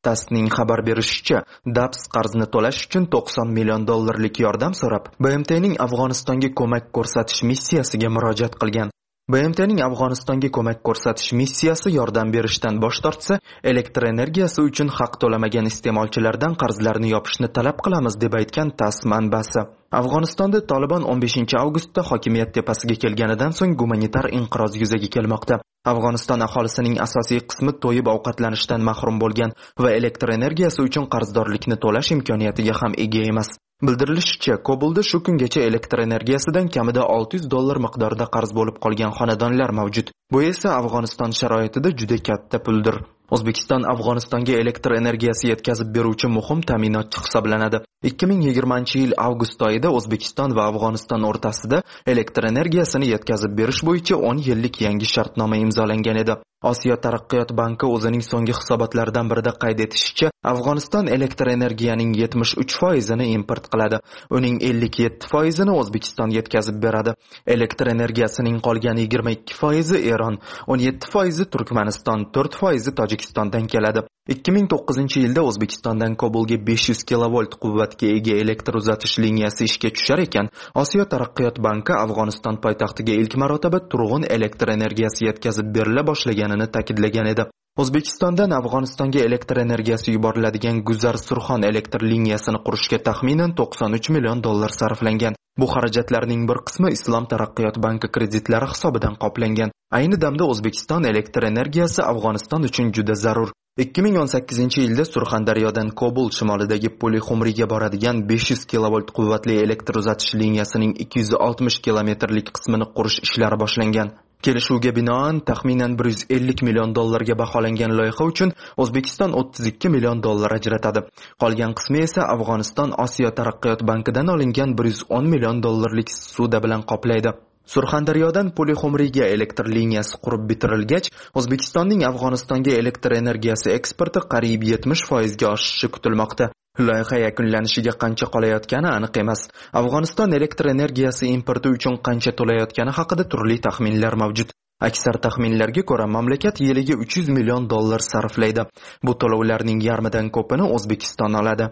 TASSning xabar berishicha, DAPS qarzni to'lash uchun to'qson million dollarlik yordam so'rab, B M T'ning Afg'onistonga ko'mak ko'rsatish missiyasiga murojaat qilgan. B M T'ning Afg'onistonga ko'mak ko'rsatish missiyasi yordam berishdan bosh tortsa, elektr energiyasi uchun haq to'lamagan iste'molchilardan qarzlarni yopishni talab qilamiz deb aytgan TASS manbasi. Afg'onistonda Taliban o'n beshinchi avgustda hokimiyat tepasiga kelganidan so'ng gumanitar inqiroz yuzaga kelmoqda. Afg'oniston aholisining asosiy qismi to'yib ovqatlanishdan mahrum bo'lgan va elektr energiyasi uchun qarzdorlikni to'lash imkoniyatiga ham ega emas. Bildirilishicha, Kobulda shu kungacha elektr energiyasidan kamida olti yuz dollar miqdorida qarz bo'lib qolgan xonadonlar mavjud. Bu esa Afg'oniston sharoitida juda katta puldir. O'zbekiston Afg'onistonga elektr energiyasi yetkazib beruvchi muhim ta'minotchi hisoblanadi. ikki ming yigirmanchi yil avgust oyida O'zbekiston va Afg'oniston o'rtasida elektr energiyasini yetkazib berish bo'yicha o'n yillik yangi shartnoma imzolangan edi. Osiyo taraqqiyot banki o'zining so'nggi hisobotlaridan birida qayd etishicha, Afg'oniston elektr energiyaning yetmish uch foizini import qiladi. Uning ellik yetti foizini O'zbekiston yetkazib beradi. Elektr energiyasining qolgan yigirma ikki foizi Eron, o'n yetti foizi Turkmaniston, to'rt foizi Tojikistondan keladi. ikki ming to'qqizinchi yilda O'zbekistondan Kobulga besh yuz kilovolt quvvatga ega elektr uzatish liniyasi ishga tushar ekan, Osiyo taraqqiyot banki Afg'oniston poytaxtiga ilk marotaba turg'un elektr energiyasi yetkazib berila boshlaganini ta'kidlagan edi. O'zbekistondan Afg'onistonga elektr energiyasi yuboriladigan Guzar-Surxon elektr liniyasini qurishga taxminan to'qson uch million dollar sarflangan. Bu xarajatlarning bir qismi Islom taraqqiyot banki kreditlari hisobidan qoplangan. Ayni damda O'zbekiston elektr energiyasi Afg'oniston uchun juda zarur. ikki ming o'n sakkizinchi yilda Surxondaryodan Kobul shimolidagi Polixumriga boradigan besh yuz kilovolt quvvatli elektr uzatish liniyasining ikki yuz oltmish kilometrlik qismini qurish ishlari boshlangan. Kelishuvga binoan taxminan bir yuz ellik million dollarga baholangan loyiha uchun O'zbekiston o'ttiz ikki million dollar ajratadi. Qolgan qismi esa Afg'oniston Osiyo taraqqiyot bankidan olingan bir yuz o'n million dollarlik ssuda bilan qoplaydi. Surxondaryodan Polixumriga elektr liniyasi qurib bitirilgach, O'zbekistonning Afg'onistonga elektr energiyasi eksporti qariyb yetmish foizga oshishi kutilmoqda. Loyiha yakunlanishiga qancha qolayotgani aniq emas. Afg'oniston elektr energiyasi importi uchun qancha to'layotgani haqida turli taxminlar mavjud. Aksar taxminlarga ko'ra, mamlakat yiliga uch yuz million dollar sarflaydi. Bu to'lovlarning yarmidan ko'pini O'zbekiston oladi.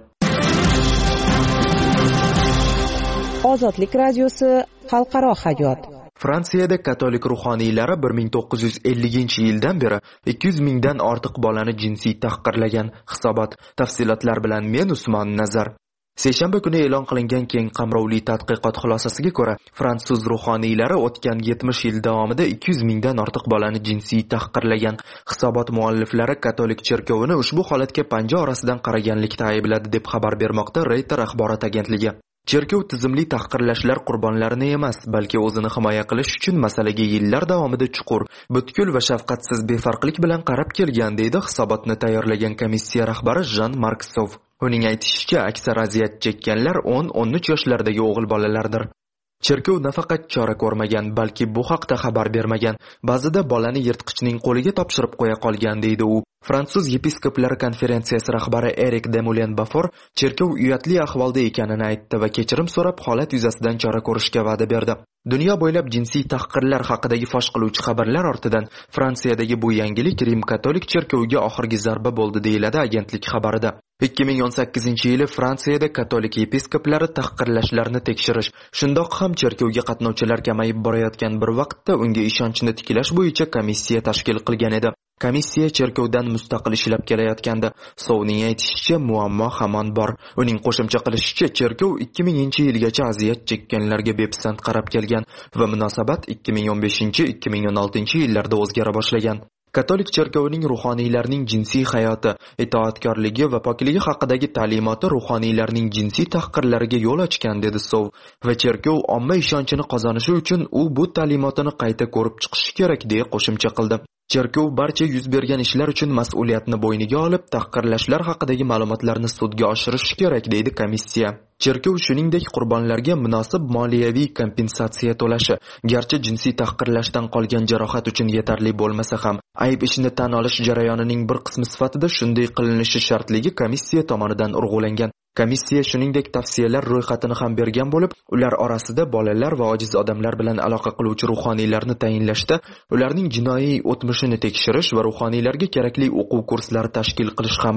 Ozodlik radiosi xalqaro hayot. Fransiyada katolik ruhoniylari bir ming to'qqiz yuz ellinchi yildan beri ikki yuz mingdan ortiq bolani jinsiy tahqirlagan. Hisobot. Tafsilotlar bilan men Usmon Nazar. Seshanba kuni e'lon qilingan keng qamrovli tadqiqot xulosasiga ko'ra, fransuz ruhoniylari o'tgan yetmish yil davomida ikki yuz mingdan ortiq bolani jinsiy tahqirlagan. Hisobot mualliflari katolik cherkovini ushbu holatga panja orasidan qaraganlikda aybladi deb xabar bermoqda Reuters axborot agentligi. Cherkov tizimli tahqirlashlar qurbonlarini emas, balki o'zini himoya qilish uchun masalaga yillar davomida chuqur, butkul va shafqatsiz befarqlik bilan qarab kelgan, deydi hisobotni tayyorlagan komissiya rahbari Jean-Marc Sov. Uning aytishicha, aksar aziyat chekkanlar o'n o'n uch yoshlardagi o'g'il bolalardir. Cherkov nafaqat chora ko'rmagan, balki bu haqda xabar bermagan. Ba'zida bolani yirtqichning qo'liga topshirib qo'ya qolgan, deydi u. Fransuz yepiskoplari konferensiyasi rahbari Eric Demoulin Bafor cherkov uyatli ahvolda ekanini aytdi va kechirim so'rab holat yuzasidan chora ko'rishga va'da berdi. Dunyo bo'ylab jinsiy tahqirlar haqidagi fosh qiluvchi xabarlar ortidan Fransiyadagi bu yangilik Rim katolik cherkoviga oxirgi zarba bo'ldi, deyiladi agentlik xabarida. ikki ming o'n sakkizinchi yili Fransiyada katolik yepiskoplari tahqirlashlarni tekshirish, shundoq ham cherkovga qatnovchilar kamayib borayotgan bir vaqtda unga ishonchni tiklash bo'yicha komissiya tashkil qilgan edi. Komissiya cherkovdan mustaqil ishlab kelayotganda, Sovning aytishicha, muammo hamon bor. Uning qo'shimcha qilishicha, cherkov ikki minginchi yilgacha aziyat chekkanlarga bepisand qarab kelgan va munosabat ikki ming o'n beshinchi ikki ming o'n oltinchi yillarda o'zgara boshlagan. Katolik cherkovining ruhoniylarning jinsiy hayoti, itoatkorligi va pokligi haqidagi ta'limoti ruhoniylarning jinsiy tahqirlariga yo'l ochgan, dedi Sov, va cherkov omma ishonchini qozonishi uchun u bu ta'limotini qayta ko'rib chiqishi kerak, deya qo'shimcha qildi. Cherkov barcha yuz bergan ishlar uchun mas'uliyatni bo'yniga olib, tahqirlashlar haqidagi ma'lumotlarni sudga oshirishi kerak, deydi komissiya. Cherkov shuningdek qurbonlarga munosib moliyaviy kompensatsiya to'lashi, garchi jinsiy tahqirlashdan qolgan jarohat uchun yetarli bo'lmasa ham, ayb ishini tan olish jarayonining bir qismi sifatida shunday qilinishi shartligi komissiya tomonidan urg'ulangan. Komissiya shuningdek tavsiyalar ro'yxatini ham bergan bo'lib, ular orasida bolalar va ojiz odamlar bilan aloqa qiluvchi ruhoniylarni tayinlashda, ularning jinoiy o'tmishini tekshirish va ruhoniylarga kerakli o'quv kurslari tashkil qilish ham bor.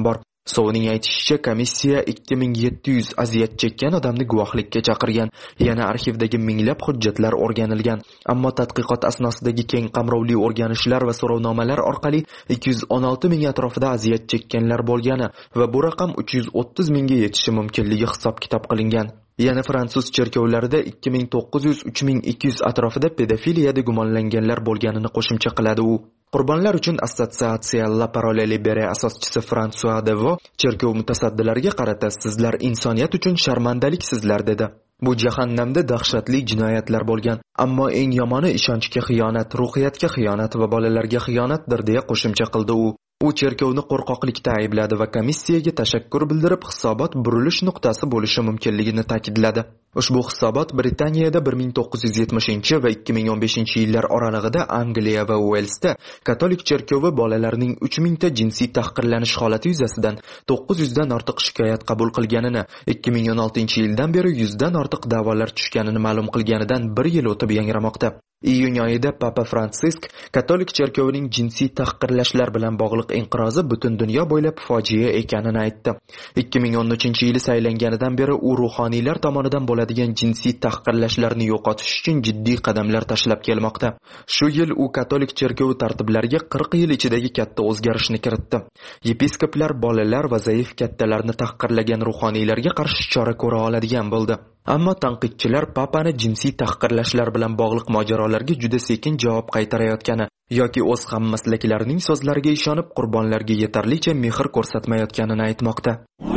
Sovning aytishicha, komissiya ikki ming yetti yuz aziyat chekkan odamni guvohlikka chaqirgan. Yana arxivdagi minglab hujjatlar o'rganilgan. Ammo tadqiqot asnosidagi keng qamrovli o'rganishlar va so'rovnomalar orqali ikki yuz o'n olti ming atrofida aziyat chekkanlar bo'lgani va bu raqam uch yuz o'ttiz mingga yetishi mumkinligi hisob-kitob qilingan. Yana fransuz cherkovlarida ikki ming to'qqiz yuz uch ming ikki yuz atrofida pedofiliyada gumonlanganlar bo'lganini qo'shimcha qiladi u. Qurbonlar uchun assotsiatsiya La Parole Libere asoschisi François Devo cherkov mutasaddilariga qarata sizlar insoniyat uchun sharmandaliksizlar dedi. Bu jahannamda dahshatli jinoyatlar bo'lgan, ammo eng yomoni ishonchga xiyonat, ruhiyatga xiyonat va bolalarga xiyonatdir deya qo'shimcha qildi u. U cherkovni qo'rqoqlikda aybladi va komissiyaga tashakkur bildirib, hisobot burilish nuqtasi bo'lishi mumkinligini ta'kidladi. Ushbu hisobot Britaniyada bir ming to'qqiz yuz yetmishinchi va ikki ming o'n beshinchi yillar oralig'ida Angliya va Uelsda katolik cherkovi bolalarning uch mingta jinsiy tahqirlanish holati yuzasidan to'qqiz yuz dan ortiq shikoyat qabul qilganini, ikki ming o'n oltinchi yildan beri yuz dan ortiq da'volar tushganini ma'lum qilganidan bir yil o'tib yangramoqda. Iyun oyida Papa Fransisk katolik cherkovining jinsiy tahqirlashlar bilan bog'liq inqirozi butun dunyo bo'ylab fojia ekanini aytdi. ikki ming o'n uchinchi yili saylanganidan beri u ruhoniylar tomonidan bo'ladigan jinsiy tahqirlashlarni yo'qotish uchun jiddiy qadamlar tashlab kelmoqda. Shu yil u katolik cherkovi tartiblariga qirq yil ichidagi katta o'zgarishni kiritdi. Yepiskoplar bolalar va zaif kattalarni tahqirlagan ruhoniylarga qarshi chora ko'ra oladigan bo'ldi. Ammo tanqidchilar papani jinsiy tahqirlashlar bilan bog'liq mojarolarga juda sekin javob qaytarayotgani yoki o'z hammaslaklarining so'zlariga ishonib qurbonlarga yetarlicha mehr ko'rsatmayotganini aytmoqda.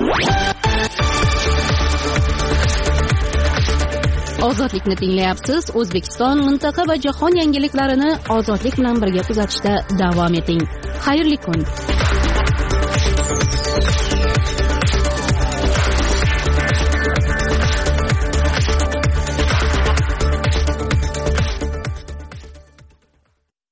Ozodlikni tinglayapsiz. O'zbekiston, mintaqa va jahon yangiliklarini ozodlik bilan birga kuzatishda davom eting. Xayrli kun.